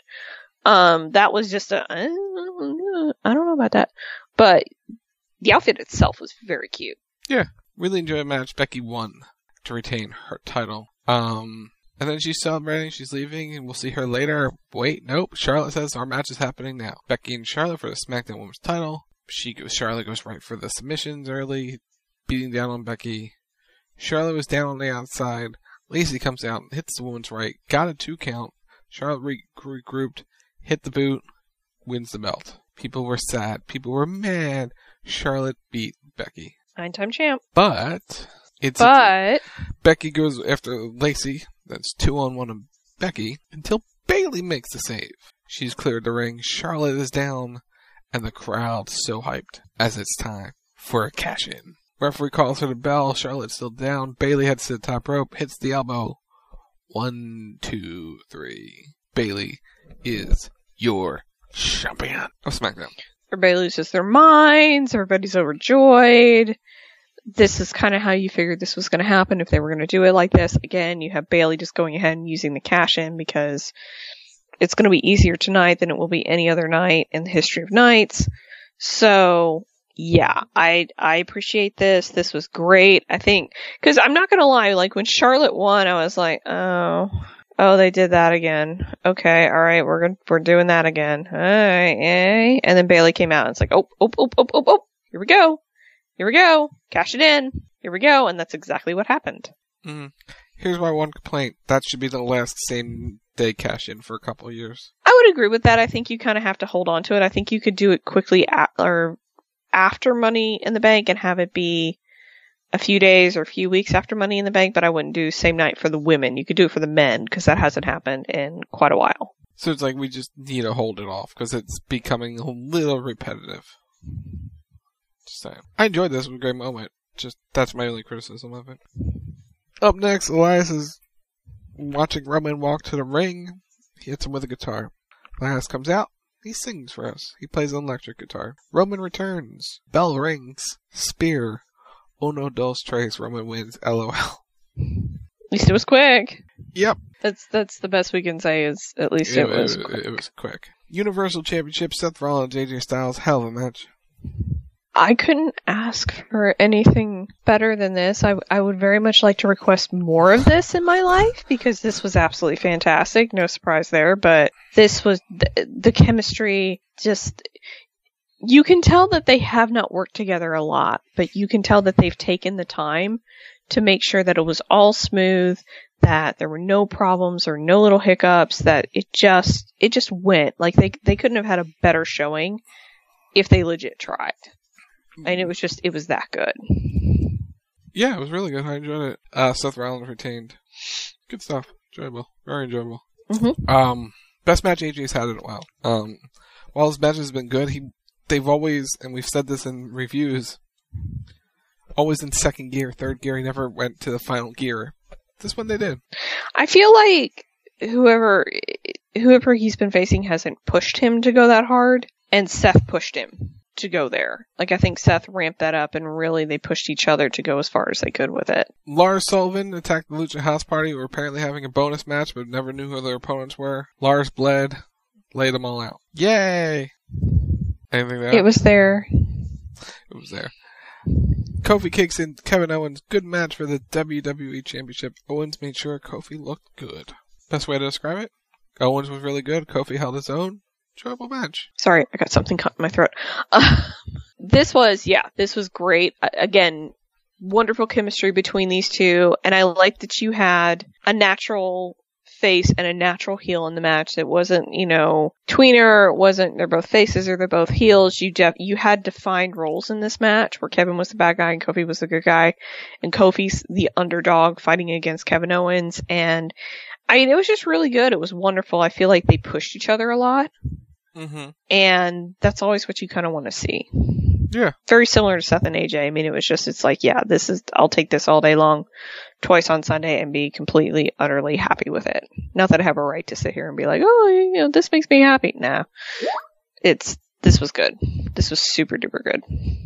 Um, that was just a, I don't know about that. But the outfit itself was very cute. Yeah, really enjoyed the match. Becky won to retain her title. Um, and then she's celebrating, she's leaving, and we'll see her later. Wait, nope. Charlotte says our match is happening now. Becky and Charlotte for the SmackDown Women's title. She goes, Charlotte goes right for the submissions early, beating down on Becky. Charlotte was down on the outside. Lacey comes out, hits the woman's right, got a two count. Charlotte re- regrouped, hit the boot, wins the belt. People were sad. People were mad. Charlotte beat Becky. Nine-time champ. But it's but a, Becky goes after Lacey. That's two on one of Becky until Bayley makes the save. She's cleared the ring. Charlotte is down, and the crowd's so hyped as it's time for a cash-in. Referee calls for the bell. Charlotte's still down. Bayley heads to the top rope, hits the elbow. One, two, three. Bayley is your champion of SmackDown. Everybody loses their minds. Everybody's overjoyed. This is kind of how you figured this was going to happen if they were going to do it like this. Again, you have Bayley just going ahead and using the cash in because it's going to be easier tonight than it will be any other night in the history of nights. So, yeah, I I appreciate this. This was great. I think, because I'm not going to lie, like when Charlotte won, I was like, oh, oh, they did that again. Okay, all right, we're gonna, we're doing that again. All right, eh. And then Bayley came out and it's like, oh, oh, oh, oh, oh, oh, here we go. Here we go. Cash it in. Here we go. And that's exactly what happened. Mm. Here's my one complaint. That should be the last same day cash in for a couple of years. I would agree with that. I think you kind of have to hold on to it. I think you could do it quickly at, or after Money in the Bank and have it be a few days or a few weeks after Money in the Bank, but I wouldn't do same night for the women. You could do it for the men because that hasn't happened in quite a while. So it's like we just need to hold it off because it's becoming a little repetitive. Just saying. I enjoyed this. It was a great moment. Just that's my only criticism of it. Up next, Elias is watching Roman walk to the ring. He hits him with a guitar. Elias comes out. He sings for us. He plays an electric guitar. Roman returns. Bell rings. Spear. Uno, dos, tres. Roman wins. LOL. At least it was quick. Yep. That's that's the best we can say is at least it, it was it, quick. It was quick. Universal Championship, Seth Rollins, A J Styles. Hell of a match. I couldn't ask for anything better than this. I, I would very much like to request more of this in my life because this was absolutely fantastic. No surprise there, but this was the, the chemistry. Just, you can tell that they have not worked together a lot, but you can tell that they've taken the time to make sure that it was all smooth, that there were no problems or no little hiccups, that it just, it just went. Like they, they couldn't have had a better showing if they legit tried. And it was just, it was that good. Yeah, it was really good. I enjoyed it. Uh, Seth Rollins retained. Good stuff. Enjoyable. Very enjoyable. Mm-hmm. Um, best match A J's had in a while. Um, while his match has been good, he, they've always, and we've said this in reviews, always in second gear, third gear. He never went to the final gear. This one they did. I feel like whoever, whoever he's been facing hasn't pushed him to go that hard, and Seth pushed him to go there. Like, I think Seth ramped that up, and really they pushed each other to go as far as they could with it. Lars Sullivan attacked the Lucha House Party, who were apparently having a bonus match, but never knew who their opponents were. Lars bled, laid them all out. Yay! Anything there? It was there. It was there. Kofi kicks in Kevin Owens. Good match for the W W E Championship. Owens made sure Kofi looked good. Best way to describe it? Owens was really good. Kofi held his own. Enjoyable match. Sorry, I got something caught in my throat. Uh, this was, yeah, this was great. Uh, again, wonderful chemistry between these two, and I liked that you had a natural face and a natural heel in the match. It wasn't, you know, tweener. It wasn't they're both faces or they're both heels. You def- you had defined roles in this match where Kevin was the bad guy and Kofi was the good guy, and Kofi's the underdog fighting against Kevin Owens. And I mean, it was just really good. It was wonderful. I feel like they pushed each other a lot. Mm-hmm. And that's always what you kind of want to see. Yeah. Very similar to Seth and A J. I mean, it was just, it's like, yeah, this is, I'll take this all day long, twice on Sunday, and be completely, utterly happy with it. Not that I have a right to sit here and be like, oh, you know, this makes me happy. Nah. It's, this was good. This was super duper good.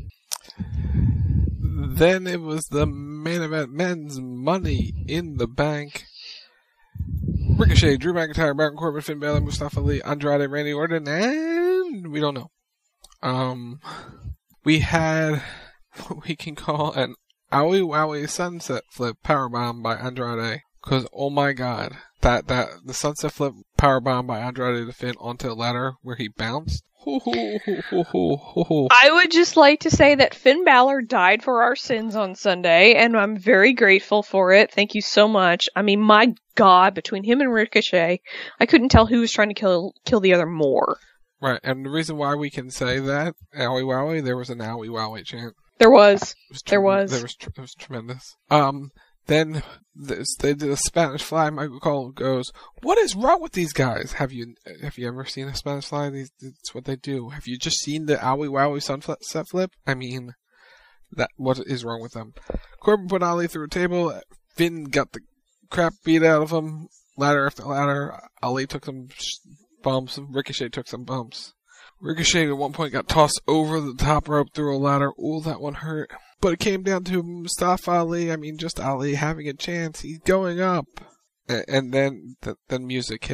Then it was the main event, men's Money in the Bank. Ricochet, Drew McIntyre, Baron Corbin, Finn Balor, Mustafa Ali, Andrade, Randy Orton, and we don't know. Um, we had what we can call an Owie Wowie Sunset Flip Powerbomb by Andrade. Cause oh my god, that that the Sunset Flip Powerbomb by Andrade to Finn onto a ladder where he bounced. Ho, ho, ho, ho, ho, ho, ho. I would just like to say that Finn Balor died for our sins on Sunday, and I'm very grateful for it. Thank you so much. I mean, my god, between him and Ricochet, I couldn't tell who was trying to kill kill the other more. Right, and the reason why we can say that, Owie Wowie, there was an Owie Wowie chant. There was. was there tre- was. There was, tr- it was tremendous. Um, then this, they did a Spanish Fly. Michael Cole goes, "What is wrong with these guys? Have you have you ever seen a Spanish Fly? These, it's what they do. Have you just seen the Owie Wowie Sunset Flip? I mean, that what is wrong with them?" Corbin put Ali through a table. Finn got the crap beat out of him. Ladder after ladder. Ali took some bumps. Ricochet took some bumps. Ricochet at one point got tossed over the top rope through a ladder. Ooh, that one hurt. But it came down to Mustafa Ali. I mean, just Ali having a chance. He's going up. And, and then the, then music hit.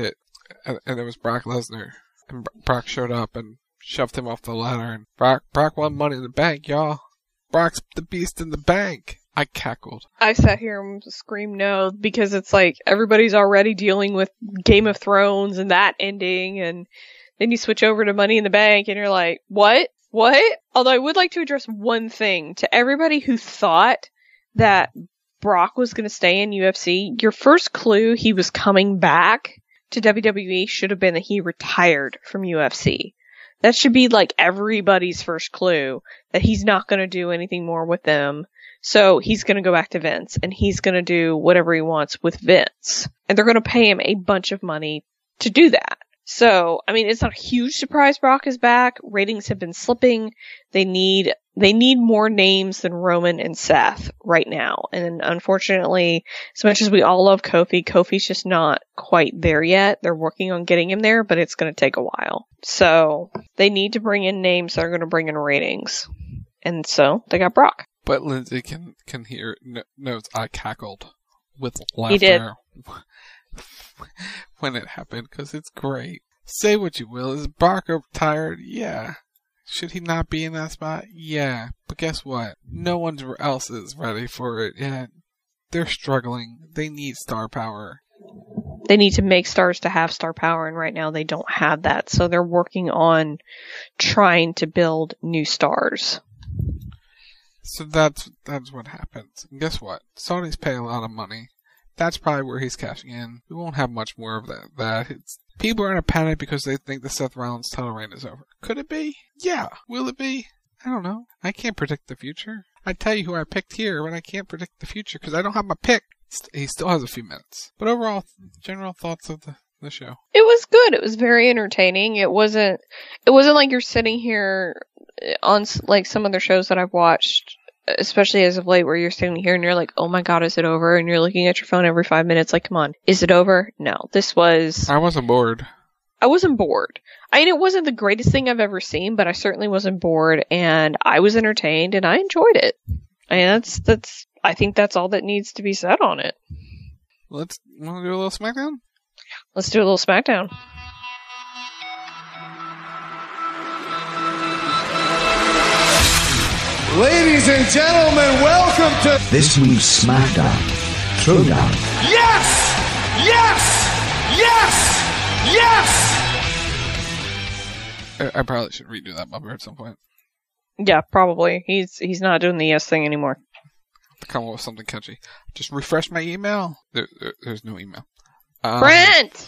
and, and it was Brock Lesnar. And Brock showed up and shoved him off the ladder, and Brock, Brock won Money in the Bank, y'all. Brock's the beast in the bank. I cackled. I sat here and screamed no, because it's like everybody's already dealing with Game of Thrones and that ending, and then you switch over to Money in the Bank and you're like, what? What? Although I would like to address one thing to everybody who thought that Brock was going to stay in U F C. Your first clue he was coming back to W W E should have been that he retired from U F C. That should be like everybody's first clue that he's not going to do anything more with them. So he's going to go back to Vince and he's going to do whatever he wants with Vince. And they're going to pay him a bunch of money to do that. So, I mean, it's not a huge surprise Brock is back. Ratings have been slipping. They need, they need more names than Roman and Seth right now. And unfortunately, as much as we all love Kofi, Kofi's just not quite there yet. They're working on getting him there, but it's going to take a while. So they need to bring in names that are going to bring in ratings. And so they got Brock. But Lindsay can, can hear, knows I cackled with laughter. He did. When it happened, because it's great. Say what you will, is Brock tired? Yeah. Should he not be in that spot? Yeah. But guess what? No one else is ready for it yet. They're struggling. They need star power. They need to make stars to have star power, and right now they don't have that. So they're working on trying to build new stars. So that's that's what happens. And guess what? Saudis pay a lot of money. That's probably where he's cashing in. We won't have much more of that. That it's, people are in a panic because they think the Seth Rollins title reign is over. Could it be? Yeah. Will it be? I don't know. I can't predict the future. I tell you who I picked here, but I can't predict the future because I don't have my pick. He still has a few minutes. But overall, general thoughts of the, the show. It was good. It was very entertaining. It wasn't. It wasn't like you're sitting here on like some other shows that I've watched, especially as of late, where you're sitting here and you're like, oh my god, is it over? And you're looking at your phone every five minutes like, come on, is it over? No, this was... I wasn't bored. I wasn't bored. I mean, it wasn't the greatest thing I've ever seen, but I certainly wasn't bored, and I was entertained, and I enjoyed it. I mean, that's, that's, I think that's all that needs to be said on it. Let's, want to do a little SmackDown? Let's do a little SmackDown. Ladies and gentlemen, welcome to this week's SmackDown Throwdown. Yes! Yes! Yes! Yes! I, I probably should redo that bumper at some point. Yeah, probably. He's he's not doing the yes thing anymore. To come up with something catchy. Just refresh my email. There, there, there's no email. Um, Brent!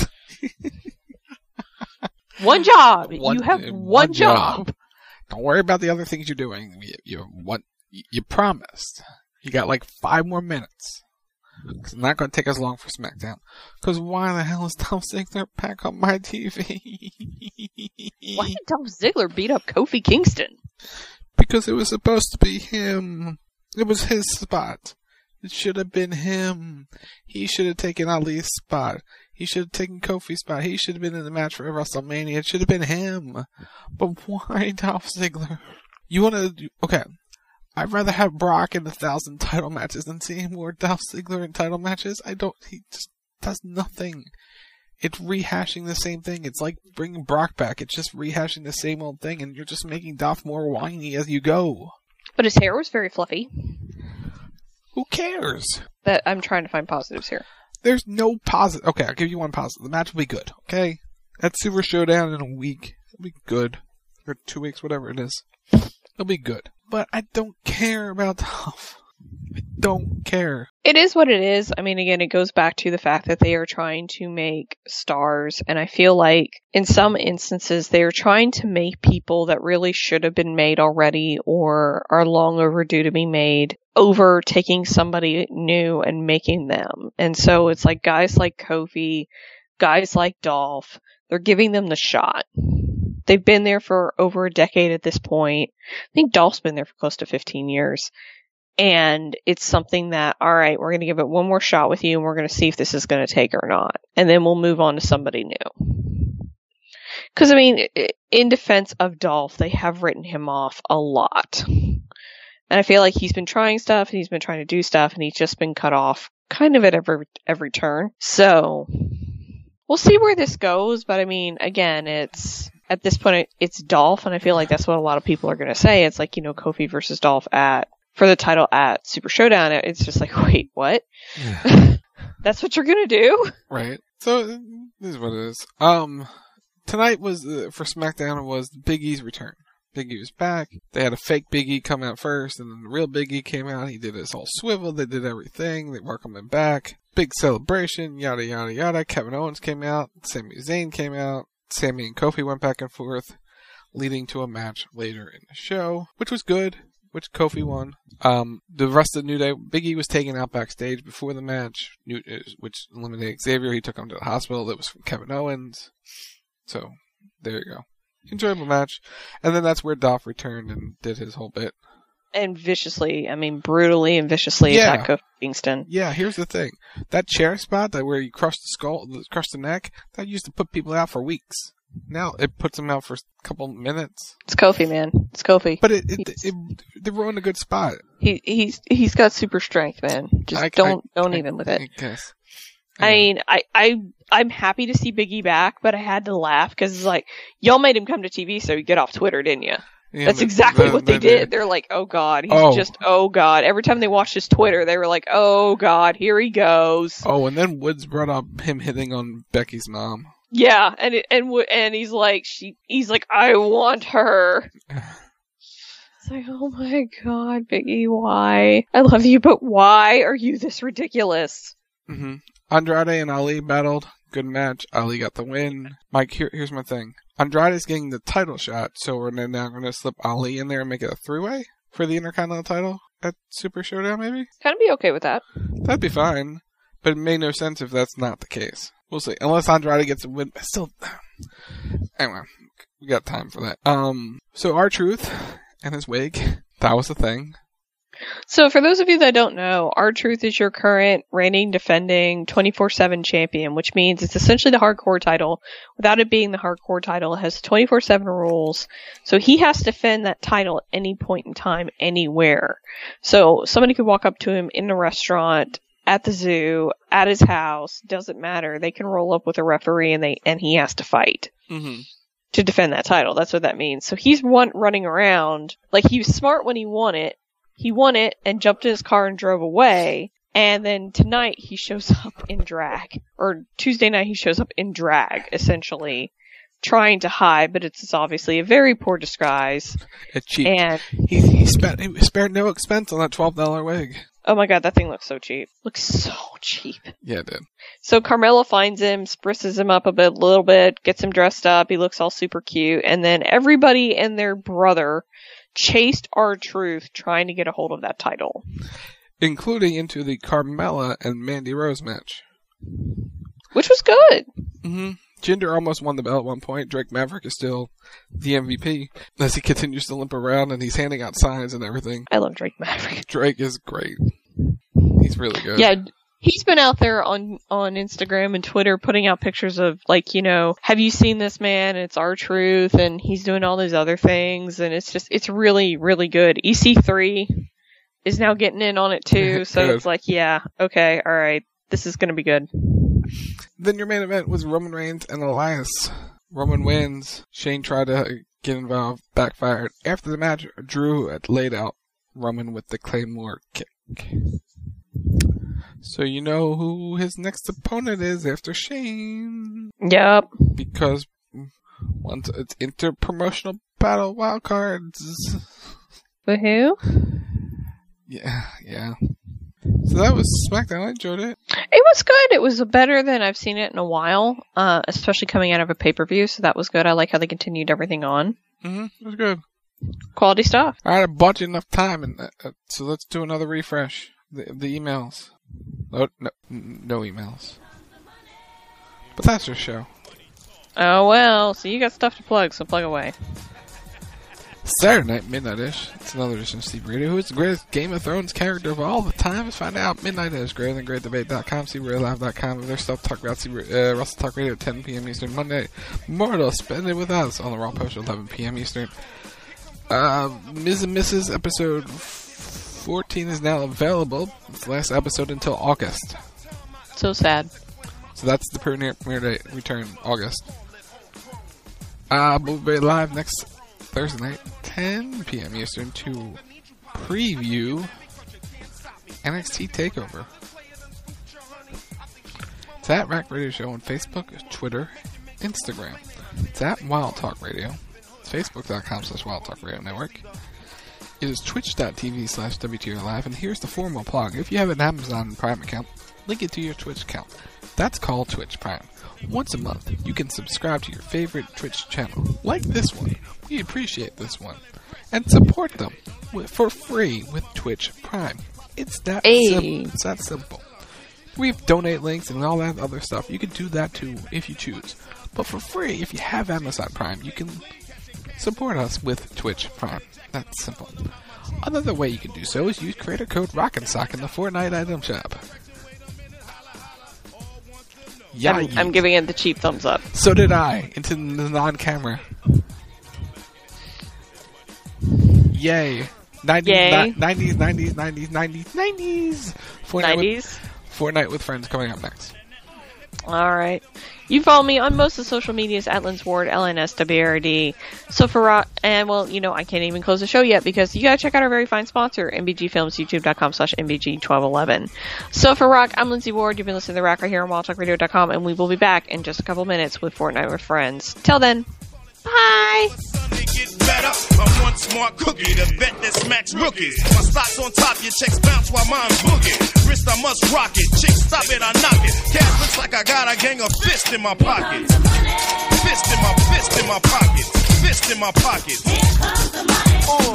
One job. One, you have one, one job. job. Don't worry about the other things you're doing. You, you, what, you promised. You got like five more minutes. It's not going to take as long for SmackDown. Because why the hell is Dolph Ziggler back on my T V? Why did Dolph Ziggler beat up Kofi Kingston? Because it was supposed to be him. It was his spot. It should have been him. He should have taken Ali's spot. He should have taken Kofi's spot. He should have been in the match for WrestleMania. It should have been him. But why Dolph Ziggler? You want to... Okay. I'd rather have Brock in a thousand title matches than seeing more Dolph Ziggler in title matches. I don't... He just does nothing. It's rehashing the same thing. It's like bringing Brock back. It's just rehashing the same old thing, and you're just making Dolph more whiny as you go. But his hair was very fluffy. Who cares? That I'm trying to find positives here. There's no positive. Okay, I'll give you one positive. The match will be good, okay? That Super Showdown in a week, it'll be good. Or two weeks, whatever it is. It'll be good. But I don't care about Dolph. I don't care. It is what it is. I mean, again, it goes back to the fact that they are trying to make stars, and I feel like in some instances they are trying to make people that really should have been made already or are long overdue to be made over taking somebody new and making them. And so it's like guys like Kofi, guys like Dolph, they're giving them the shot. They've been there for over a decade at this point. I think Dolph's been there for close to fifteen years. And it's something that, all right, we're going to give it one more shot with you, and we're going to see if this is going to take or not. And then we'll move on to somebody new. Because, I mean, in defense of Dolph, they have written him off a lot. And I feel like he's been trying stuff, and he's been trying to do stuff, and he's just been cut off kind of at every every turn. So, We'll see where this goes, but I mean, again, it's, at this point, it's Dolph, and I feel like that's what a lot of people are going to say. It's like, you know, Kofi versus Dolph at, for the title at Super Showdown. It's just like, wait, what? Yeah. That's what you're going to do? Right. So, this is what it is. Um, tonight was, uh, for SmackDown, was Big E's return. Big E was back. They had a fake Big E come out first, and then the real Big E came out. He did his whole swivel. They did everything. They welcomed him back. Big celebration, yada, yada, yada. Kevin Owens came out. Sami Zayn came out. Sami and Kofi went back and forth, leading to a match later in the show, which was good, which Kofi won. Um, the rest of the New Day, Big E was taken out backstage before the match, which eliminated Xavier. He took him to the hospital. That was from Kevin Owens. So, there you go. Enjoyable match. And then that's where Dolph returned and did his whole bit. And viciously, I mean, brutally and viciously yeah. attack Kofi Kingston. Yeah, here's the thing. That chair spot, that where you crush the skull, crush the neck, that used to put people out for weeks. Now it puts them out for a couple minutes. It's Kofi, man. It's Kofi. But it, it, it, it they were in a good spot. He he's he's got super strength, man. Just I, don't I, don't I, even with it. I guess. I mean, I, I, I'm happy to see Big E back, but I had to laugh because it's like, y'all made him come to T V so he get off Twitter, didn't you? Yeah, That's they, exactly they, what they, they did. did. They're like, oh god, he's Oh. just, oh god. Every time they watched his Twitter, they were like, oh god, here he goes. Oh, and then Woods brought up him hitting on Becky's mom. Yeah, and it, and wo- and he's like, she, he's like, I want her. It's like, oh my god, Big E, why? I love you, but why are you this ridiculous? Mm-hmm. Andrade and Ali battled. Good match. Ali got the win. Mike, here, here's my thing. Andrade's getting the title shot, so we're now going to slip Ali in there and make it a three-way for the Intercontinental title at Super Showdown, maybe? Kind of be okay with that. That'd be fine. But it made no sense if that's not the case. We'll see. Unless Andrade gets a win. Still. Anyway, we got time for that. Um, so R-Truth and his wig. That was the thing. So for those of you that don't know, R-Truth is your current reigning, defending twenty-four seven champion, which means it's essentially the hardcore title. Without it being the hardcore title, it has twenty-four seven rules. So he has to defend that title at any point in time, anywhere. So somebody could walk up to him in a restaurant, at the zoo, at his house, doesn't matter. They can roll up with a referee and they and he has to fight. Mm-hmm. To defend that title. That's what that means. So he's one running around, like he was smart when he won it. He won it and jumped in his car and drove away. And then tonight he shows up in drag. Or Tuesday night he shows up in drag, essentially. Trying to hide, but it's obviously a very poor disguise. It's cheap. And he, he, spent, he spared no expense on that twelve dollar wig. Oh my god, that thing looks so cheap. Looks so cheap. Yeah, it did. So Carmella finds him, spruces him up a bit, little bit, gets him dressed up. He looks all super cute. And then everybody and their brother chased R-Truth trying to get a hold of that title. Including into the Carmella and Mandy Rose match. Which was good. Mm-hmm. Jinder almost won the belt at one point. Drake Maverick is still the M V P as he continues to limp around and he's handing out signs and everything. I love Drake Maverick. Drake is great. He's really good. Yeah, he's been out there on, on Instagram and Twitter putting out pictures of, like, you know, have you seen this man? It's R-Truth, and he's doing all these other things, and it's just, it's really, really good. E C three is now getting in on it too, so it's like, yeah, okay, alright, this is gonna be good. Then your main event was Roman Reigns and Elias. Roman wins. Shane tried to get involved, backfired. After the match, Drew had laid out Roman with the Claymore kick. So you know who his next opponent is after Shane. Yep. Because once it's inter-promotional battle wild cards. The who? Yeah, yeah. So that was SmackDown. I enjoyed it. It was good. It was better than I've seen it in a while, uh, especially coming out of a pay-per-view, so that was good. I like how they continued everything on. Mm-hmm. It was good. Quality stuff. Alright, I bought you enough time, and uh, so let's do another refresh. The, the emails. No, no, no emails. But that's your show. Oh, well, so you got stuff to plug, so plug away. Saturday night, Midnight-ish. It's another edition of Steve Radio. Who is the greatest Game of Thrones character of all the time? Let's find out. Midnight-ish, greater than great debate dot com, see radio live dot com. If there's stuff to talk about, see uh, Russell Talk Radio at ten p.m. Eastern Monday. Mortal, spend it with us on the Raw Post at eleven p.m. Eastern. Uh, Miz and Missus episode fourteen is now available. It's the last episode until August. So sad. So that's the premiere, premiere date, return August. Uh, we'll be live next Thursday night, ten p.m. Eastern, to preview N X T TakeOver. It's at Rack Radio Show on Facebook, Twitter, Instagram. It's at Wild Talk Radio. It's facebook.com slash Wild Talk Radio Network. It is twitch.tv slash WTR Live. And here's the formal plug. If you have an Amazon Prime account, link it to your Twitch account. That's called Twitch Prime. Once a month, you can subscribe to your favorite Twitch channel, like this one. We appreciate this one. And support them with, for free with Twitch Prime. It's that, hey. sim- it's that simple. We have donate links and all that other stuff. You can do that too if you choose. But for free, if you have Amazon Prime, you can support us with Twitch Prime. That's simple. Another way you can do so is use creator code ROCK'n'SOCK in the Fortnite item shop. Yeah, I'm, I'm giving it the cheap thumbs up. So did I, into the non-camera. Yay. nineties, Yay. nineties, nineties, nineties, nineties, nineties. Fortnite nineties? With, Fortnite with friends coming up next. All right. You follow me on most of the social medias at Lens Ward, L N S W R D. So for Rock, and well, you know, I can't even close the show yet because you gotta check out our very fine sponsor, M B G Films, youtube.com slash MBG twelve eleven. So for Rock, I'm Lindsay Ward. You've been listening to The Rock right here on wild talk radio dot com, and we will be back in just a couple minutes with Fortnite with Friends. Till then, bye! Better. I'm one smart cookie, the vet that smacks rookies. My stock's on top, your checks bounce while mine's boogie. Wrist, I must rock it. Chicks, stop it, I knock it. Cash looks like I got a gang of fists in my pockets. Fist in my fist in my pockets. Fist in my pockets. Oh.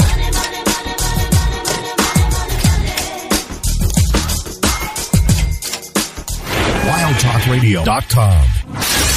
wild talk radio dot com